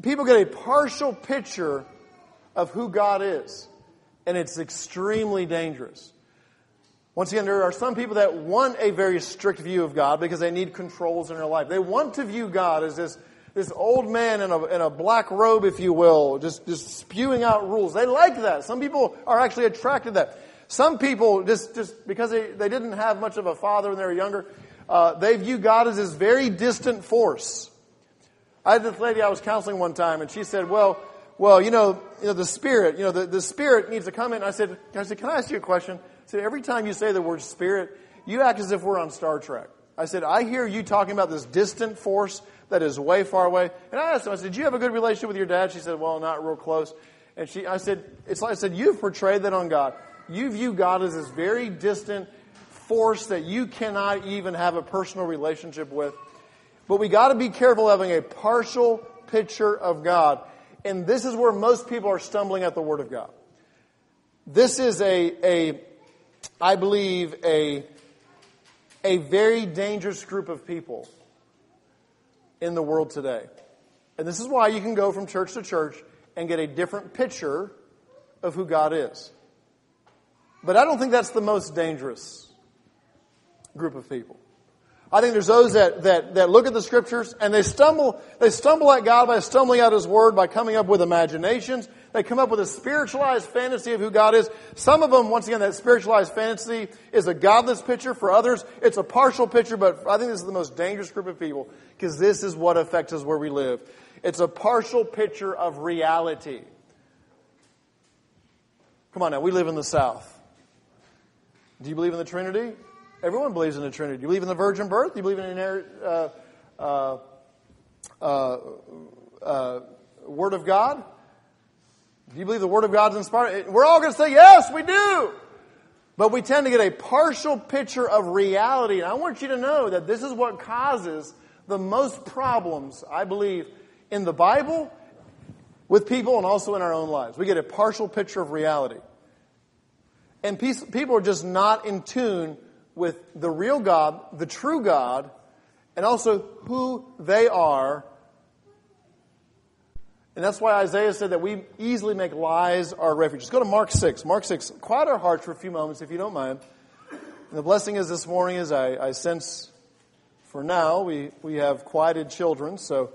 people get a partial picture of who God is. And it's extremely dangerous. Once again, there are some people that want a very strict view of God because they need controls in their life. They want to view God as this old man in a black robe, if you will, just spewing out rules. They like that. Some people are actually attracted to that. Some people, just because they didn't have much of a father when they were younger, they view God as this very distant force. I had this lady I was counseling one time, and she said, well, the Spirit, the Spirit needs to come in. I said, can I ask you a question? I said, every time you say the word Spirit, you act as if we're on Star Trek. I said, I hear you talking about this distant force that is way far away. And I asked her, I said, did you have a good relationship with your dad? She said, well, not real close. And I said, you've portrayed that on God. You view God as this very distant force that you cannot even have a personal relationship with. But we got to be careful having a partial picture of God. And this is where most people are stumbling at the Word of God. This is I believe, a very dangerous group of people in the world today. And this is why you can go from church to church and get a different picture of who God is. But I don't think that's the most dangerous group of people. I think there's those that look at the Scriptures and they stumble at God by stumbling out His Word, by coming up with imaginations. They come up with a spiritualized fantasy of who God is. Some of them, once again, that spiritualized fantasy is a godless picture. For others, it's a partial picture, but I think this is the most dangerous group of people because this is what affects us where we live. It's a partial picture of reality. Come on now, we live in the South. Do you believe in the Trinity? Everyone believes in the Trinity. Do you believe in the virgin birth? Do you believe in the Word of God? Do you believe the Word of God is inspired? We're all going to say, yes, we do. But we tend to get a partial picture of reality. And I want you to know that this is what causes the most problems, I believe, in the Bible, with people, and also in our own lives. We get a partial picture of reality. And people are just not in tune with the real God, the true God, and also who they are. And that's why Isaiah said that we easily make lies our refuge. Just go to Mark 6. Mark 6. Quiet our hearts for a few moments, if you don't mind. And the blessing is this morning is I sense, for now, we have quieted children, so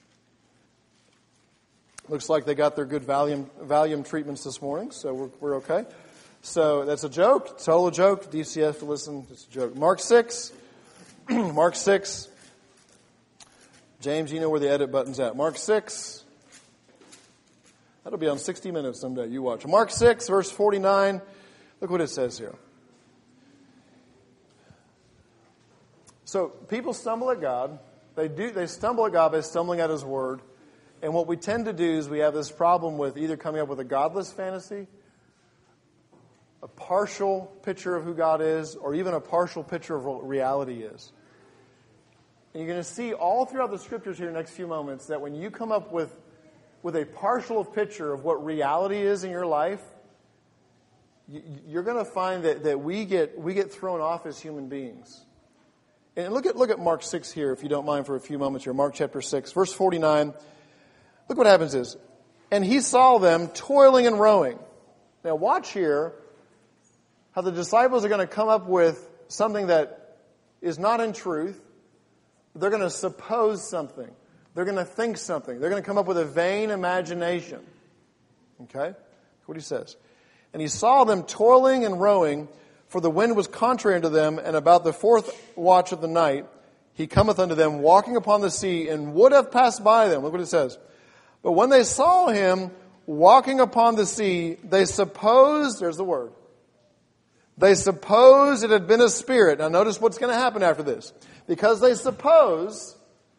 looks like they got their good Valium treatments this morning, so we're okay. So that's a joke, total joke. DCF to listen, it's a joke. Mark 6. Mark 6. James, you know where the edit button's at. Mark 6. That'll be on 60 Minutes someday. You watch. Mark 6, verse 49. Look what it says here. So people stumble at God. They stumble at God by stumbling at His Word. And what we tend to do is we have this problem with either coming up with a godless fantasy, a partial picture of who God is, or even a partial picture of what reality is. And you're going to see all throughout the Scriptures here in the next few moments that when you come up with a partial picture of what reality is in your life, you're going to find that we get thrown off as human beings. And look at Mark 6 here, if you don't mind, for a few moments here. Mark chapter 6, verse 49. Look what happens is, and He saw them toiling and rowing. Now watch here how the disciples are going to come up with something that is not in truth. They're going to suppose something. They're going to think something. They're going to come up with a vain imagination. Okay? That's what He says. And He saw them toiling and rowing, for the wind was contrary unto them, and about the fourth watch of the night, He cometh unto them, walking upon the sea, and would have passed by them. Look what it says. But when they saw Him walking upon the sea, they supposed, there's the word, they supposed it had been a spirit. Now notice what's going to happen after this. Because they suppose,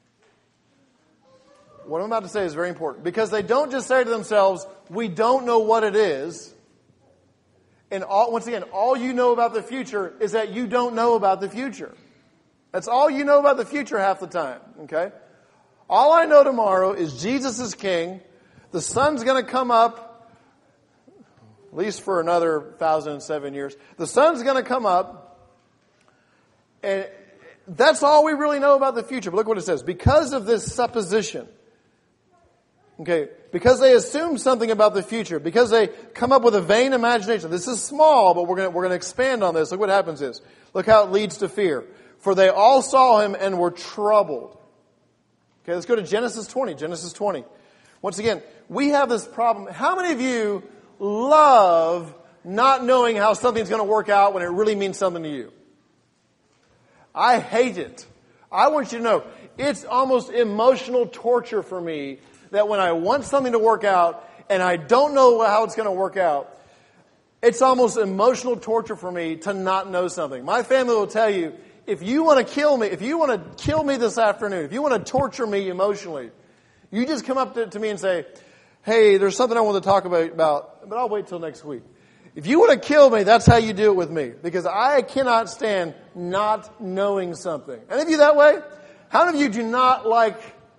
what I'm about to say is very important. Because they don't just say to themselves, we don't know what it is. And once again, all you know about the future is that you don't know about the future. That's all you know about the future half the time. Okay? All I know tomorrow is Jesus is King. The sun's going to come up. At least for another 1,007 years. The sun's going to come up. And that's all we really know about the future. But look what it says. Because of this supposition. Okay, because they assume something about the future, because they come up with a vain imagination. This is small, but we're going to expand on this. Look what happens is, look how it leads to fear. For they all saw him and were troubled. Okay, let's go to Genesis 20. Genesis 20. Once again, we have this problem. How many of you love not knowing how something's going to work out when it really means something to you? I hate it. I want you to know, it's almost emotional torture for me that when I want something to work out and I don't know how it's going to work out, it's almost emotional torture for me to not know something. My family will tell you, if you want to kill me this afternoon, if you want to torture me emotionally, you just come up to me and say, hey, there's something I want to talk about, but I'll wait till next week. If you want to kill me, that's how you do it with me. Because I cannot stand not knowing something. Any of you that way? How many of you do not like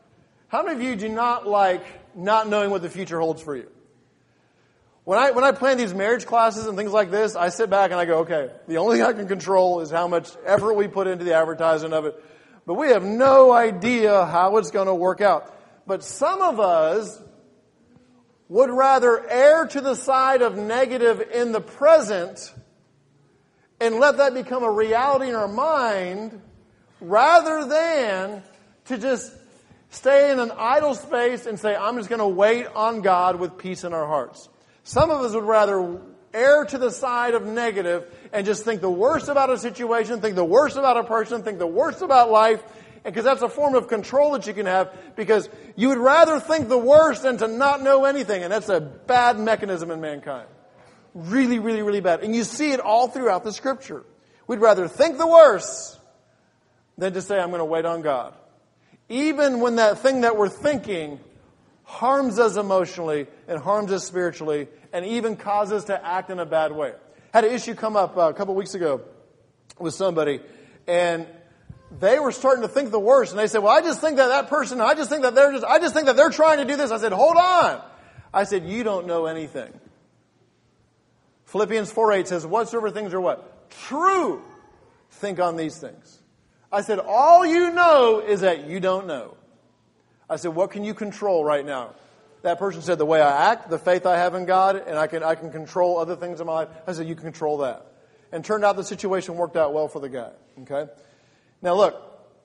not knowing what the future holds for you? When I plan these marriage classes and things like this, I sit back and I go, okay, the only thing I can control is how much effort we put into the advertising of it. But we have no idea how it's going to work out. But some of us would rather err to the side of negative in the present and let that become a reality in our mind rather than to just stay in an idle space and say, I'm just going to wait on God with peace in our hearts. Some of us would rather err to the side of negative and just think the worst about a situation, think the worst about a person, think the worst about life, because that's a form of control that you can have, because you would rather think the worst than to not know anything, and that's a bad mechanism in mankind. Really, really, really bad. And you see it all throughout the Scripture. We'd rather think the worst than to say, I'm going to wait on God. Even when that thing that we're thinking harms us emotionally and harms us spiritually and even causes us to act in a bad way. Had an issue come up a couple weeks ago with somebody, and they were starting to think the worst, and they said, well, I just think that person, I just think that they're trying to do this. I said, hold on. I said, you don't know anything. Philippians 4:8 says, whatsoever things are what? True. Think on these things. I said, all you know is that you don't know. I said, what can you control right now? That person said, the way I act, the faith I have in God, and I can control other things in my life. I said, you can control that. And turned out the situation worked out well for the guy. Okay? Now look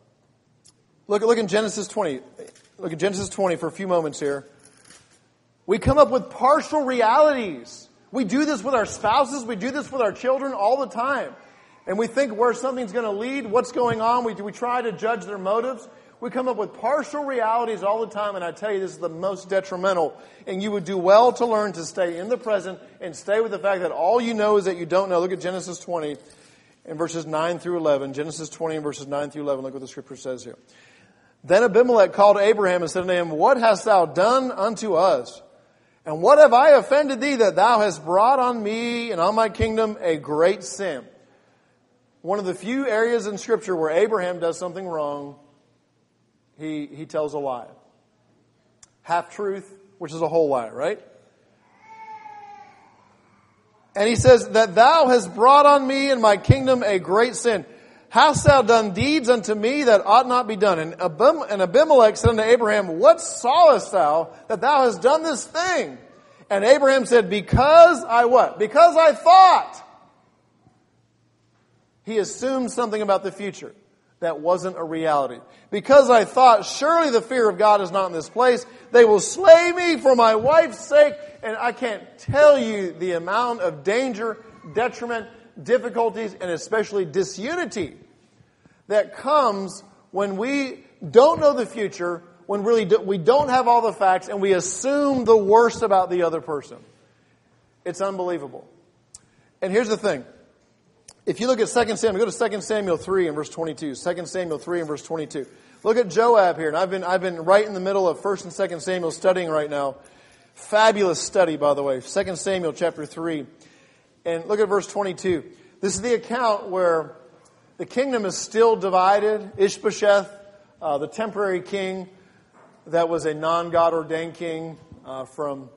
in Genesis 20. Look at Genesis 20 for a few moments here. We come up with partial realities. We do this with our spouses. We do this with our children all the time. And we think where something's going to lead, what's going on. We try to judge their motives. We come up with partial realities all the time, and I tell you, this is the most detrimental. And you would do well to learn to stay in the present and stay with the fact that all you know is that you don't know. Look at Genesis 20 and verses 9 through 11. Genesis 20 and verses 9 through 11. Look what the Scripture says here. Then Abimelech called Abraham and said unto him, what hast thou done unto us? And what have I offended thee that thou hast brought on me and on my kingdom a great sin? One of the few areas in Scripture where Abraham does something wrong, he tells a lie. Half-truth, which is a whole lie, right? And he says, that thou hast brought on me and my kingdom a great sin. Hast thou done deeds unto me that ought not be done? And Abimelech said unto Abraham, what sawest thou that thou hast done this thing? And Abraham said, because I what? Because I thought. He assumed something about the future that wasn't a reality. Because I thought, surely the fear of God is not in this place. They will slay me for my wife's sake. And I can't tell you the amount of danger, detriment, difficulties, and especially disunity that comes when we don't know the future, when really we don't have all the facts, and we assume the worst about the other person. It's unbelievable. And here's the thing. If you look at 2 Samuel, go to 2 Samuel 3 and verse 22. 2 Samuel 3 and verse 22. Look at Joab here. And I've been right in the middle of 1 and 2 Samuel studying right now. Fabulous study, by the way. 2 Samuel chapter 3. And look at verse 22. This is the account where the kingdom is still divided. Ishbosheth, the temporary king that was a non-God ordained king from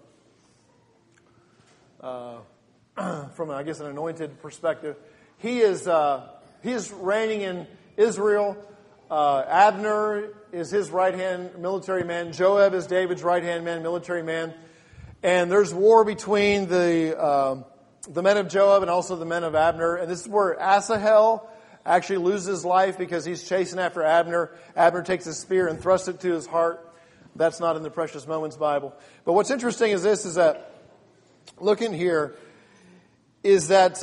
I guess an anointed perspective. He is reigning in Israel. Abner is his right-hand military man. Joab is David's right-hand man, military man. And there's war between the men of Joab and also the men of Abner. And this is where Asahel actually loses his life because he's chasing after Abner. Abner takes his spear and thrusts it to his heart. That's not in the Precious Moments Bible. But what's interesting is this, is that, looking here, is that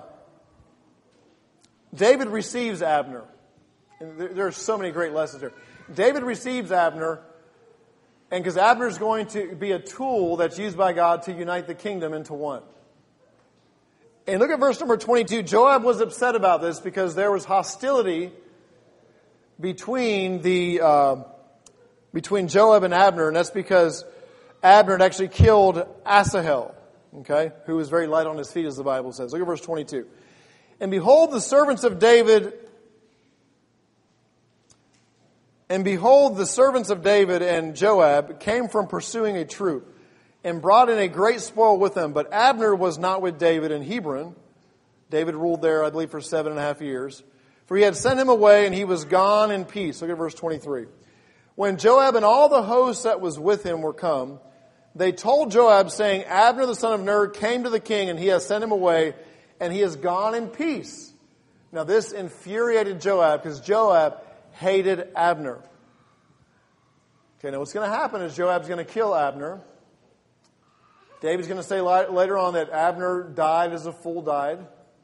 David receives Abner. And there are so many great lessons here. David receives Abner, and because Abner is going to be a tool that's used by God to unite the kingdom into one. And look at verse number 22. Joab was upset about this because there was hostility between Joab and Abner, and that's because Abner had actually killed Asahel, okay, who was very light on his feet, as the Bible says. Look at verse 22. And behold, the servants of David and Joab came from pursuing a troop, and brought in a great spoil with them. But Abner was not with David in Hebron. David ruled there, I believe, for 7.5 years. For he had sent him away, and he was gone in peace. Look at verse 23. When Joab and all the host that was with him were come, they told Joab, saying, Abner the son of Ner came to the king, and he has sent him away, and he is gone in peace. Now this infuriated Joab, because Joab hated Abner. Okay, now what's going to happen is Joab's going to kill Abner. David's going to say later on that Abner died as a fool died.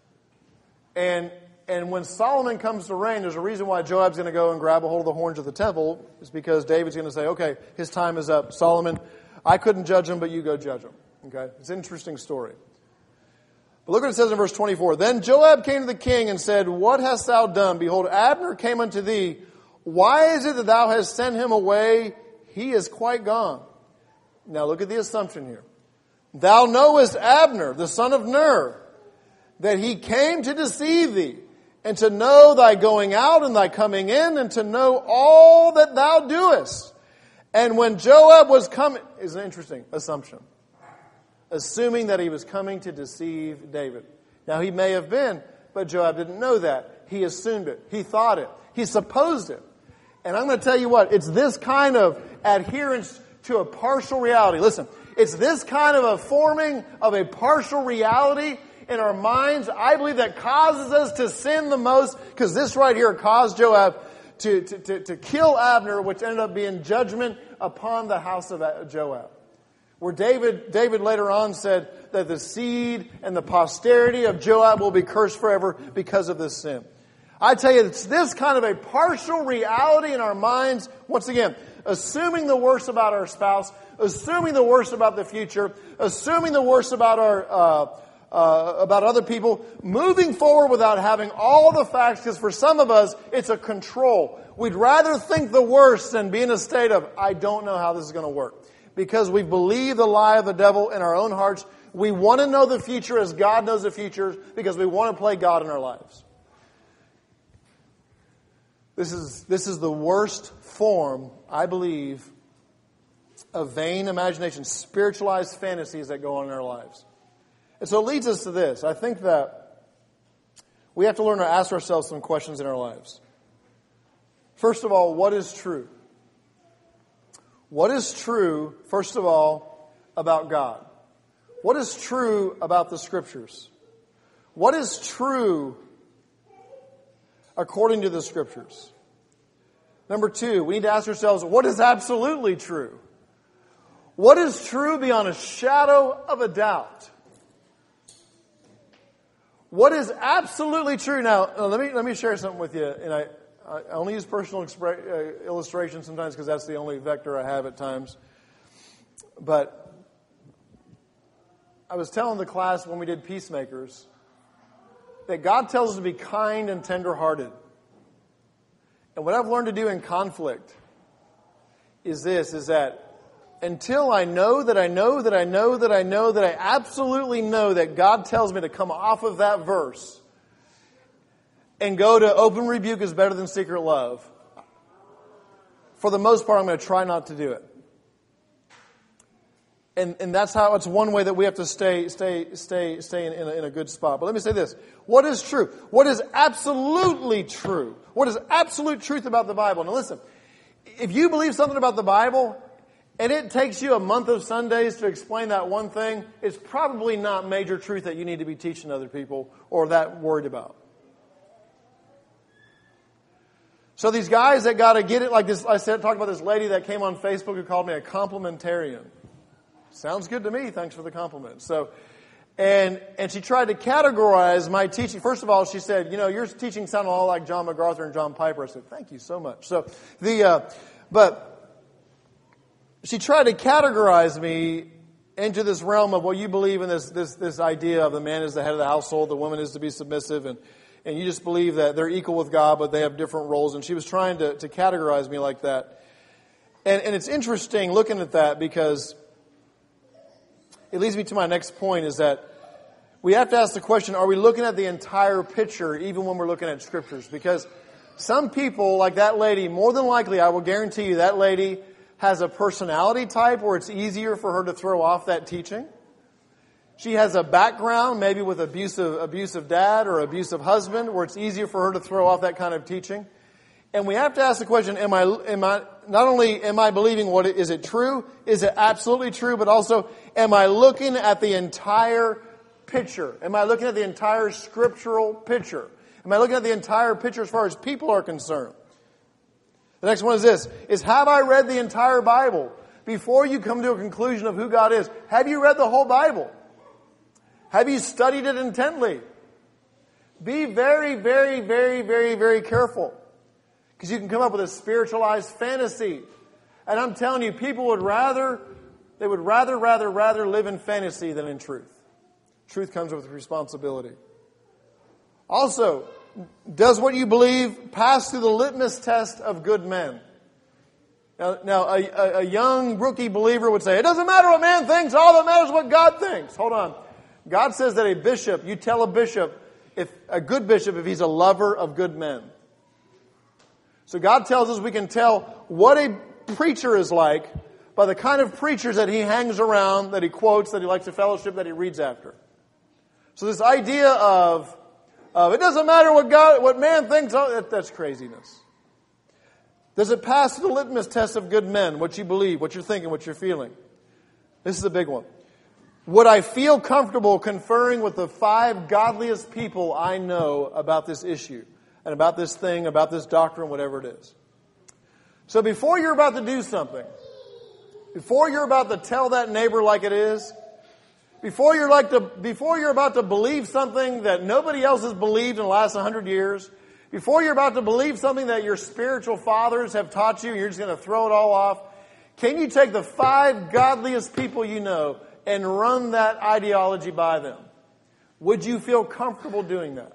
And when Solomon comes to reign, there's a reason why Joab's going to go and grab a hold of the horns of the temple. It's because David's going to say, okay, his time is up. Solomon, I couldn't judge him, but you go judge him. Okay, it's an interesting story. But look what it says in verse 24. Then Joab came to the king and said, What hast thou done? Behold, Abner came unto thee. Why is it that thou hast sent him away? He is quite gone. Now look at the assumption here. Thou knowest Abner, the son of Ner, that he came to deceive thee, and to know thy going out and thy coming in, and to know all that thou doest. And when Joab was coming, is an interesting assumption. Assuming that he was coming to deceive David. Now he may have been, but Joab didn't know that. He assumed it. He thought it. He supposed it. And I'm going to tell you what, it's this kind of adherence to a partial reality. Listen, it's this kind of a forming of a partial reality in our minds, I believe, that causes us to sin the most, because this right here caused Joab to kill Abner, which ended up being judgment upon the house of Joab. Where David later on said that the seed and the posterity of Joab will be cursed forever because of this sin. I tell you, it's this kind of a partial reality in our minds, once again, assuming the worst about our spouse, assuming the worst about the future, assuming the worst about about other people, moving forward without having all the facts, because for some of us, it's a control. We'd rather think the worst than be in a state of, I don't know how this is going to work. Because we believe the lie of the devil in our own hearts. We want to know the future as God knows the future, because we want to play God in our lives. This is the worst form, I believe, of vain imagination, spiritualized fantasies that go on in our lives. And so it leads us to this. I think that we have to learn to ask ourselves some questions in our lives. First of all, what is true? What is true, first of all, about God? What is true about the Scriptures? What is true according to the Scriptures? Number two, we need to ask ourselves, what is absolutely true? What is true beyond a shadow of a doubt? What is absolutely true? Now, let me share something with you. And I only use personal illustration sometimes because that's the only vector I have at times. But I was telling the class when we did Peacemakers that God tells us to be kind and tender-hearted. And what I've learned to do in conflict is that until I know that I know that I know that I know that I absolutely know that God tells me to come off of that verse and go to open rebuke is better than secret love, for the most part, I'm going to try not to do it. And that's how, it's one way that we have to stay in a good spot. But let me say this. What is true? What is absolutely true? What is absolute truth about the Bible? Now listen, if you believe something about the Bible, and it takes you a month of Sundays to explain that one thing, it's probably not major truth that you need to be teaching other people or that worried about. So these guys that got to get it, like this, I said, talked about this lady that came on Facebook who called me a complementarian. Sounds good to me. Thanks for the compliment. So, and she tried to categorize my teaching. First of all, she said, your teaching sounded all like John MacArthur and John Piper. I said, thank you so much. So but she tried to categorize me into this realm of, well, you believe in this idea of the man is the head of the household, the woman is to be submissive, and you just believe that they're equal with God, but they have different roles. And she was trying to categorize me like that. And it's interesting looking at that, because it leads me to my next point, is that we have to ask the question, are we looking at the entire picture even when we're looking at Scriptures? Because some people, like that lady, more than likely, I will guarantee you, that lady has a personality type where it's easier for her to throw off that teaching. She has a background, maybe with abusive dad or abusive husband, where it's easier for her to throw off that kind of teaching. And we have to ask the question, am I not only am I believing is it true? Is it absolutely true? But also, am I looking at the entire picture? Am I looking at the entire scriptural picture? Am I looking at the entire picture as far as people are concerned? The next one is this, have I read the entire Bible? Before you come to a conclusion of who God is, have you read the whole Bible? Have you studied it intently? Be very, very, very, very, very careful. Because you can come up with a spiritualized fantasy. And I'm telling you, people would rather live in fantasy than in truth. Truth comes with responsibility. Also, does what you believe pass through the litmus test of good men? Now a young rookie believer would say, it doesn't matter what man thinks, all that matters is what God thinks. Hold on. God says that a bishop, you tell a bishop, if he's a lover of good men. So God tells us we can tell what a preacher is like by the kind of preachers that he hangs around, that he quotes, that he likes to fellowship, that he reads after. So this idea of it doesn't matter what man thinks, that's craziness. Does it pass the litmus test of good men, what you believe, what you're thinking, what you're feeling? This is a big one. Would I feel comfortable conferring with the 5 godliest people I know about this issue and about this thing, about this doctrine, whatever it is? So before you're about to do something, before you're about to tell that neighbor like it is, before you're about to believe something that nobody else has believed in the last 100 years, before you're about to believe something that your spiritual fathers have taught you, you're just going to throw it all off, can you take the 5 godliest people you know and run that ideology by them? Would you feel comfortable doing that?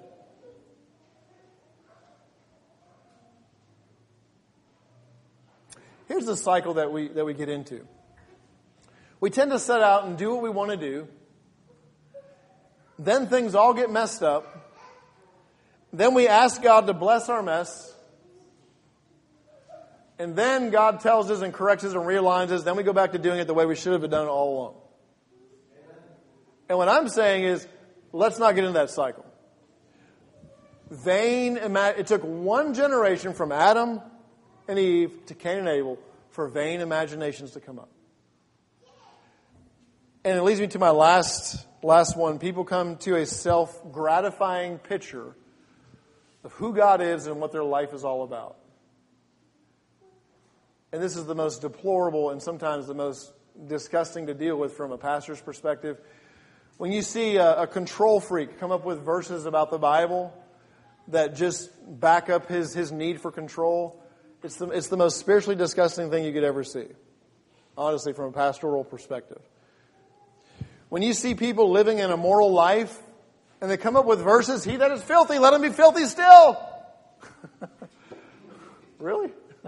Here's the cycle that we get into. We tend to set out and do what we want to do. Then things all get messed up. Then we ask God to bless our mess. And then God tells us and corrects us and realigns us. Then we go back to doing it the way we should have done it all along. And what I'm saying is, let's not get into that cycle. It took one generation from Adam and Eve to Cain and Abel for vain imaginations to come up. And it leads me to my last one. People come to a self-gratifying picture of who God is and what their life is all about. And this is the most deplorable and sometimes the most disgusting to deal with from a pastor's perspective. When you see a control freak come up with verses about the Bible that just back up his need for control, it's the most spiritually disgusting thing you could ever see. Honestly, from a pastoral perspective. When you see people living an immoral life and they come up with verses, he that is filthy, let him be filthy still. Really?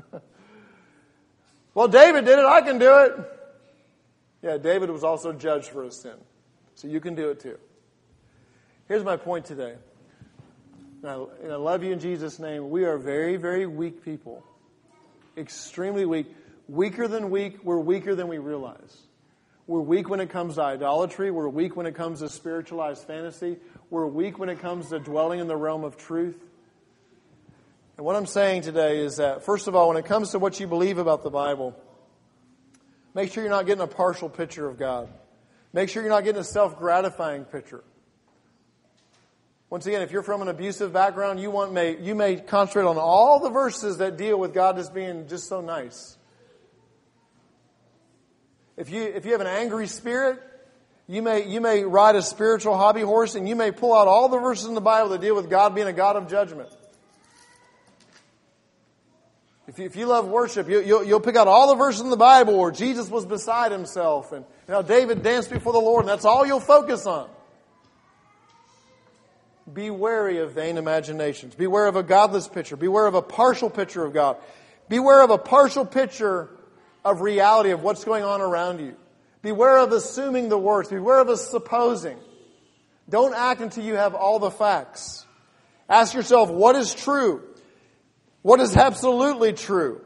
Well, David did it, I can do it. Yeah, David was also judged for his sin. So you can do it too. Here's my point today. And I love you in Jesus' name. We are very, very weak people. Extremely weak. Weaker than weak. We're weaker than we realize. We're weak when it comes to idolatry. We're weak when it comes to spiritualized fantasy. We're weak when it comes to dwelling in the realm of truth. And what I'm saying today is that, first of all, when it comes to what you believe about the Bible, make sure you're not getting a partial picture of God. Make sure you're not getting a self-gratifying picture. Once again, if you're from an abusive background, you may concentrate on all the verses that deal with God just being just so nice. If you have an angry spirit, you may ride a spiritual hobby horse, and you may pull out all the verses in the Bible that deal with God being a God of judgment. If you love worship, you'll pick out all the verses in the Bible where Jesus was beside himself, and David danced before the Lord, and that's all you'll focus on. Be wary of vain imaginations. Beware of a godless picture. Beware of a partial picture of God. Beware of a partial picture of reality of what's going on around you. Beware of assuming the worst. Beware of supposing. Don't act until you have all the facts. Ask yourself, what is true? What is absolutely true?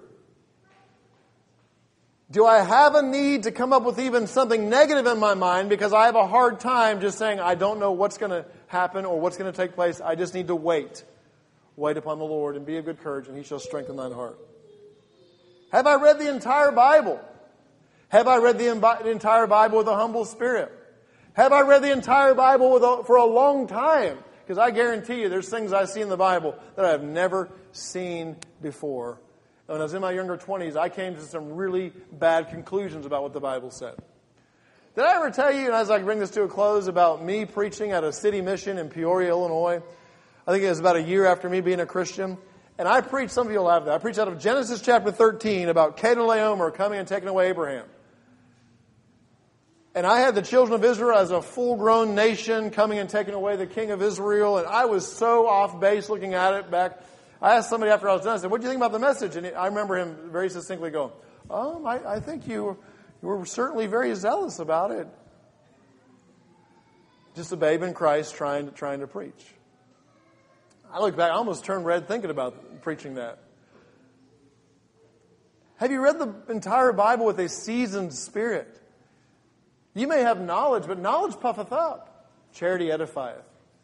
Do I have a need to come up with even something negative in my mind because I have a hard time just saying I don't know what's going to happen or what's going to take place? I just need to wait. Wait upon the Lord and be of good courage, and He shall strengthen thine heart. Have I read the entire Bible? Have I read the entire Bible with a humble spirit? Have I read the entire Bible for a long time? Because I guarantee you there's things I see in the Bible that I have never seen before. And when I was in my younger 20s, I came to some really bad conclusions about what the Bible said. Did I ever tell you, and as I bring this to a close, about me preaching at a city mission in Peoria, Illinois? I think it was about a year after me being a Christian. And I preached, some of you will have that, I preached out of Genesis chapter 13 about Chedorlaomer coming and taking away Abraham. And I had the children of Israel as a full-grown nation coming and taking away the king of Israel. And I was so off base looking at it back. I asked somebody after I was done, I said, what do you think about the message? And I remember him very succinctly going, I think you were certainly very zealous about it. Just a babe in Christ trying to preach. I look back, I almost turned red thinking about preaching that. Have you read the entire Bible with a seasoned spirit? You may have knowledge, but knowledge puffeth up. Charity edifieth.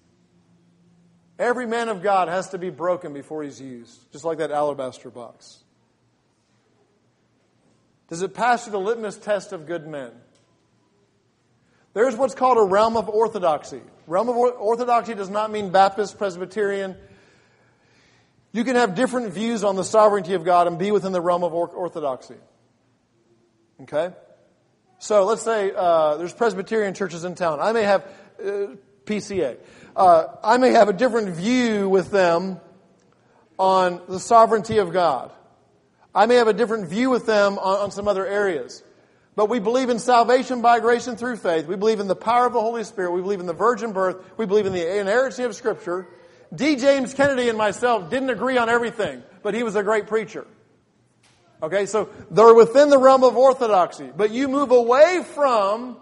Every man of God has to be broken before he's used, just like that alabaster box. Does it pass through the litmus test of good men? There's what's called a realm of orthodoxy. Realm of orthodoxy does not mean Baptist, Presbyterian. You can have different views on the sovereignty of God and be within the realm of orthodoxy. Okay? So let's say there's Presbyterian churches in town. I may have PCA. I may have a different view with them on the sovereignty of God. I may have a different view with them on some other areas. But we believe in salvation by grace and through faith. We believe in the power of the Holy Spirit. We believe in the virgin birth. We believe in the inerrancy of Scripture. D. James Kennedy and myself didn't agree on everything, but he was a great preacher. Okay, so they're within the realm of orthodoxy. But you move away from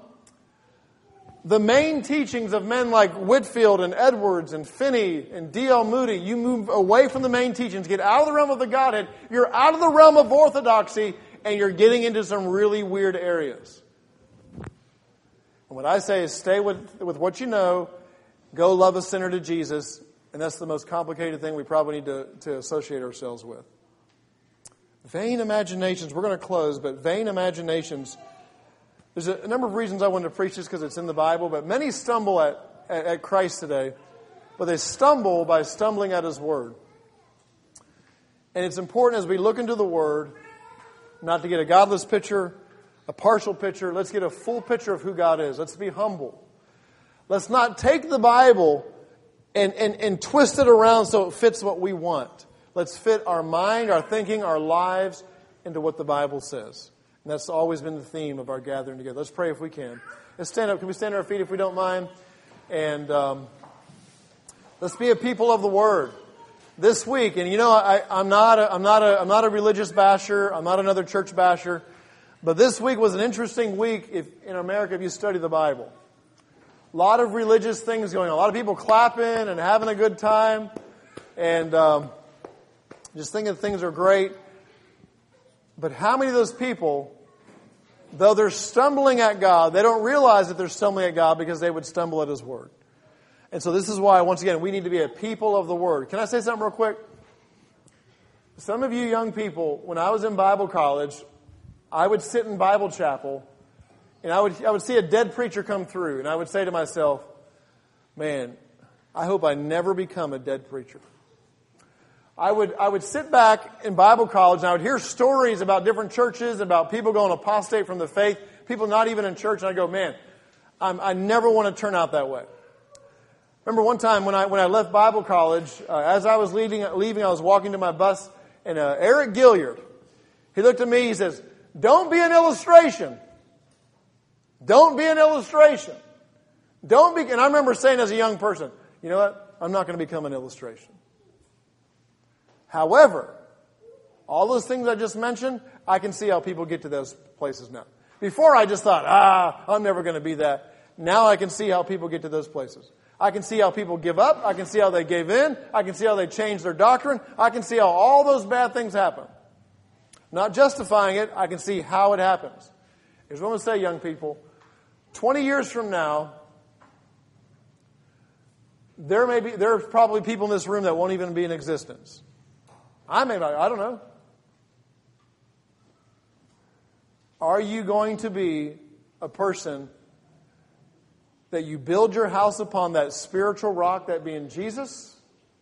the main teachings of men like Whitefield and Edwards and Finney and D.L. Moody. You move away from the main teachings, get out of the realm of the Godhead. You're out of the realm of orthodoxy, and you're getting into some really weird areas. And what I say is stay with what you know. Go love a sinner to Jesus. And that's the most complicated thing we probably need to associate ourselves with. Vain imaginations. We're going to close, but vain imaginations. There's a number of reasons I wanted to preach this because it's in the Bible, but many stumble at Christ today, but they stumble by stumbling at His Word. And it's important as we look into the Word, not to get a godless picture, a partial picture. Let's get a full picture of who God is. Let's be humble. Let's not take the Bible and twist it around so it fits what we want. Let's fit our mind, our thinking, our lives into what the Bible says. And that's always been the theme of our gathering together. Let's pray if we can. Let's stand up. Can we stand on our feet if we don't mind? And let's be a people of the Word. This week, and I'm not a religious basher. I'm not another church basher. But this week was an interesting week in America if you study the Bible. A lot of religious things going on. A lot of people clapping and having a good time. And just thinking things are great. But how many of those people though they're stumbling at God, they don't realize that they're stumbling at God because they would stumble at His Word. And so this is why, once again, we need to be a people of the Word. Can I say something real quick? Some of you young people, when I was in Bible college, I would sit in Bible chapel, and I would see a dead preacher come through, and I would say to myself, man, I hope I never become a dead preacher. I would sit back in Bible college, and I would hear stories about different churches, about people going apostate from the faith, people not even in church, and I go, man, I never want to turn out that way. Remember one time when I left Bible college, as I was leaving, I was walking to my bus, and Eric Gilliard, he looked at me, he says, don't be an illustration. Don't be an illustration. Don't be, and I remember saying as a young person, you know what? I'm not going to become an illustration. However, all those things I just mentioned, I can see how people get to those places now. Before I just thought, I'm never going to be that. Now I can see how people get to those places. I can see how people give up. I can see how they gave in. I can see how they changed their doctrine. I can see how all those bad things happen. Not justifying it, I can see how it happens. Here's what I'm going to say, young people. 20 years from now, there are probably people in this room that won't even be in existence. I don't know. Are you going to be a person that you build your house upon that spiritual rock, that being Jesus?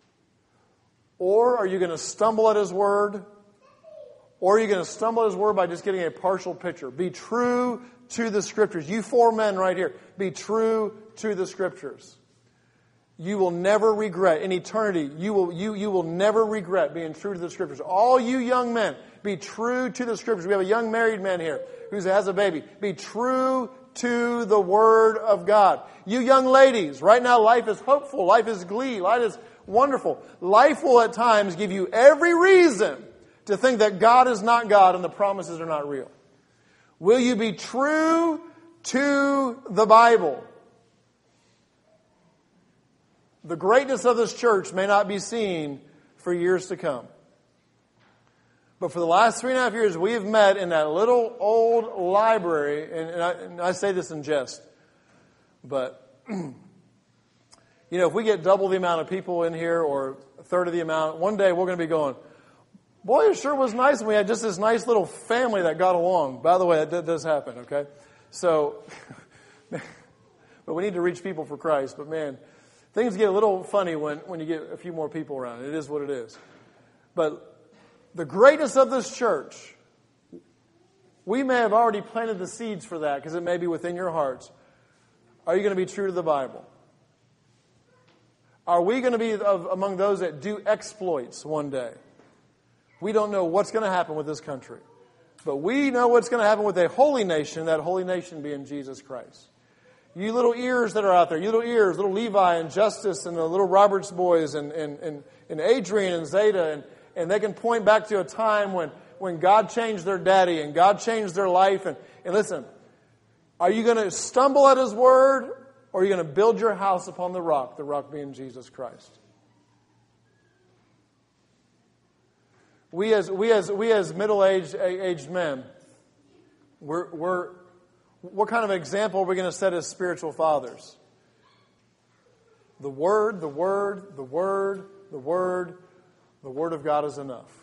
Or are you going to stumble at His Word? Or are you going to stumble at His Word by just getting a partial picture? Be true to the Scriptures. You 4 men right here, be true to the Scriptures. You will never regret, in eternity, you will never regret being true to the Scriptures. All you young men, be true to the Scriptures. We have a young married man here who has a baby. Be true to the Word of God. You young ladies, right now life is hopeful, life is glee, life is wonderful. Life will at times give you every reason to think that God is not God and the promises are not real. Will you be true to the Bible? The greatness of this church may not be seen for years to come. But for the last 3.5 years, we have met in that little old library, and I say this in jest, but, if we get double the amount of people in here or a third of the amount, one day we're going to be going, boy, it sure was nice, and we had just this nice little family that got along. By the way, that does happen, okay? So, but we need to reach people for Christ, but man, things get a little funny when you get a few more people around. It is what it is. But the greatness of this church, we may have already planted the seeds for that because it may be within your hearts. Are you going to be true to the Bible? Are we going to be among those that do exploits one day? We don't know what's going to happen with this country. But we know what's going to happen with a holy nation, that holy nation being Jesus Christ. You little ears that are out there, you little ears, little Levi and Justice and the little Roberts boys and Adrian and Zeta, and they can point back to a time when God changed their daddy and God changed their life. And listen, are you going to stumble at His Word, or are you going to build your house upon the rock being Jesus Christ? We as middle-aged men, what kind of example are we going to set as spiritual fathers? The Word, the Word, the Word, the Word. The Word of God is enough.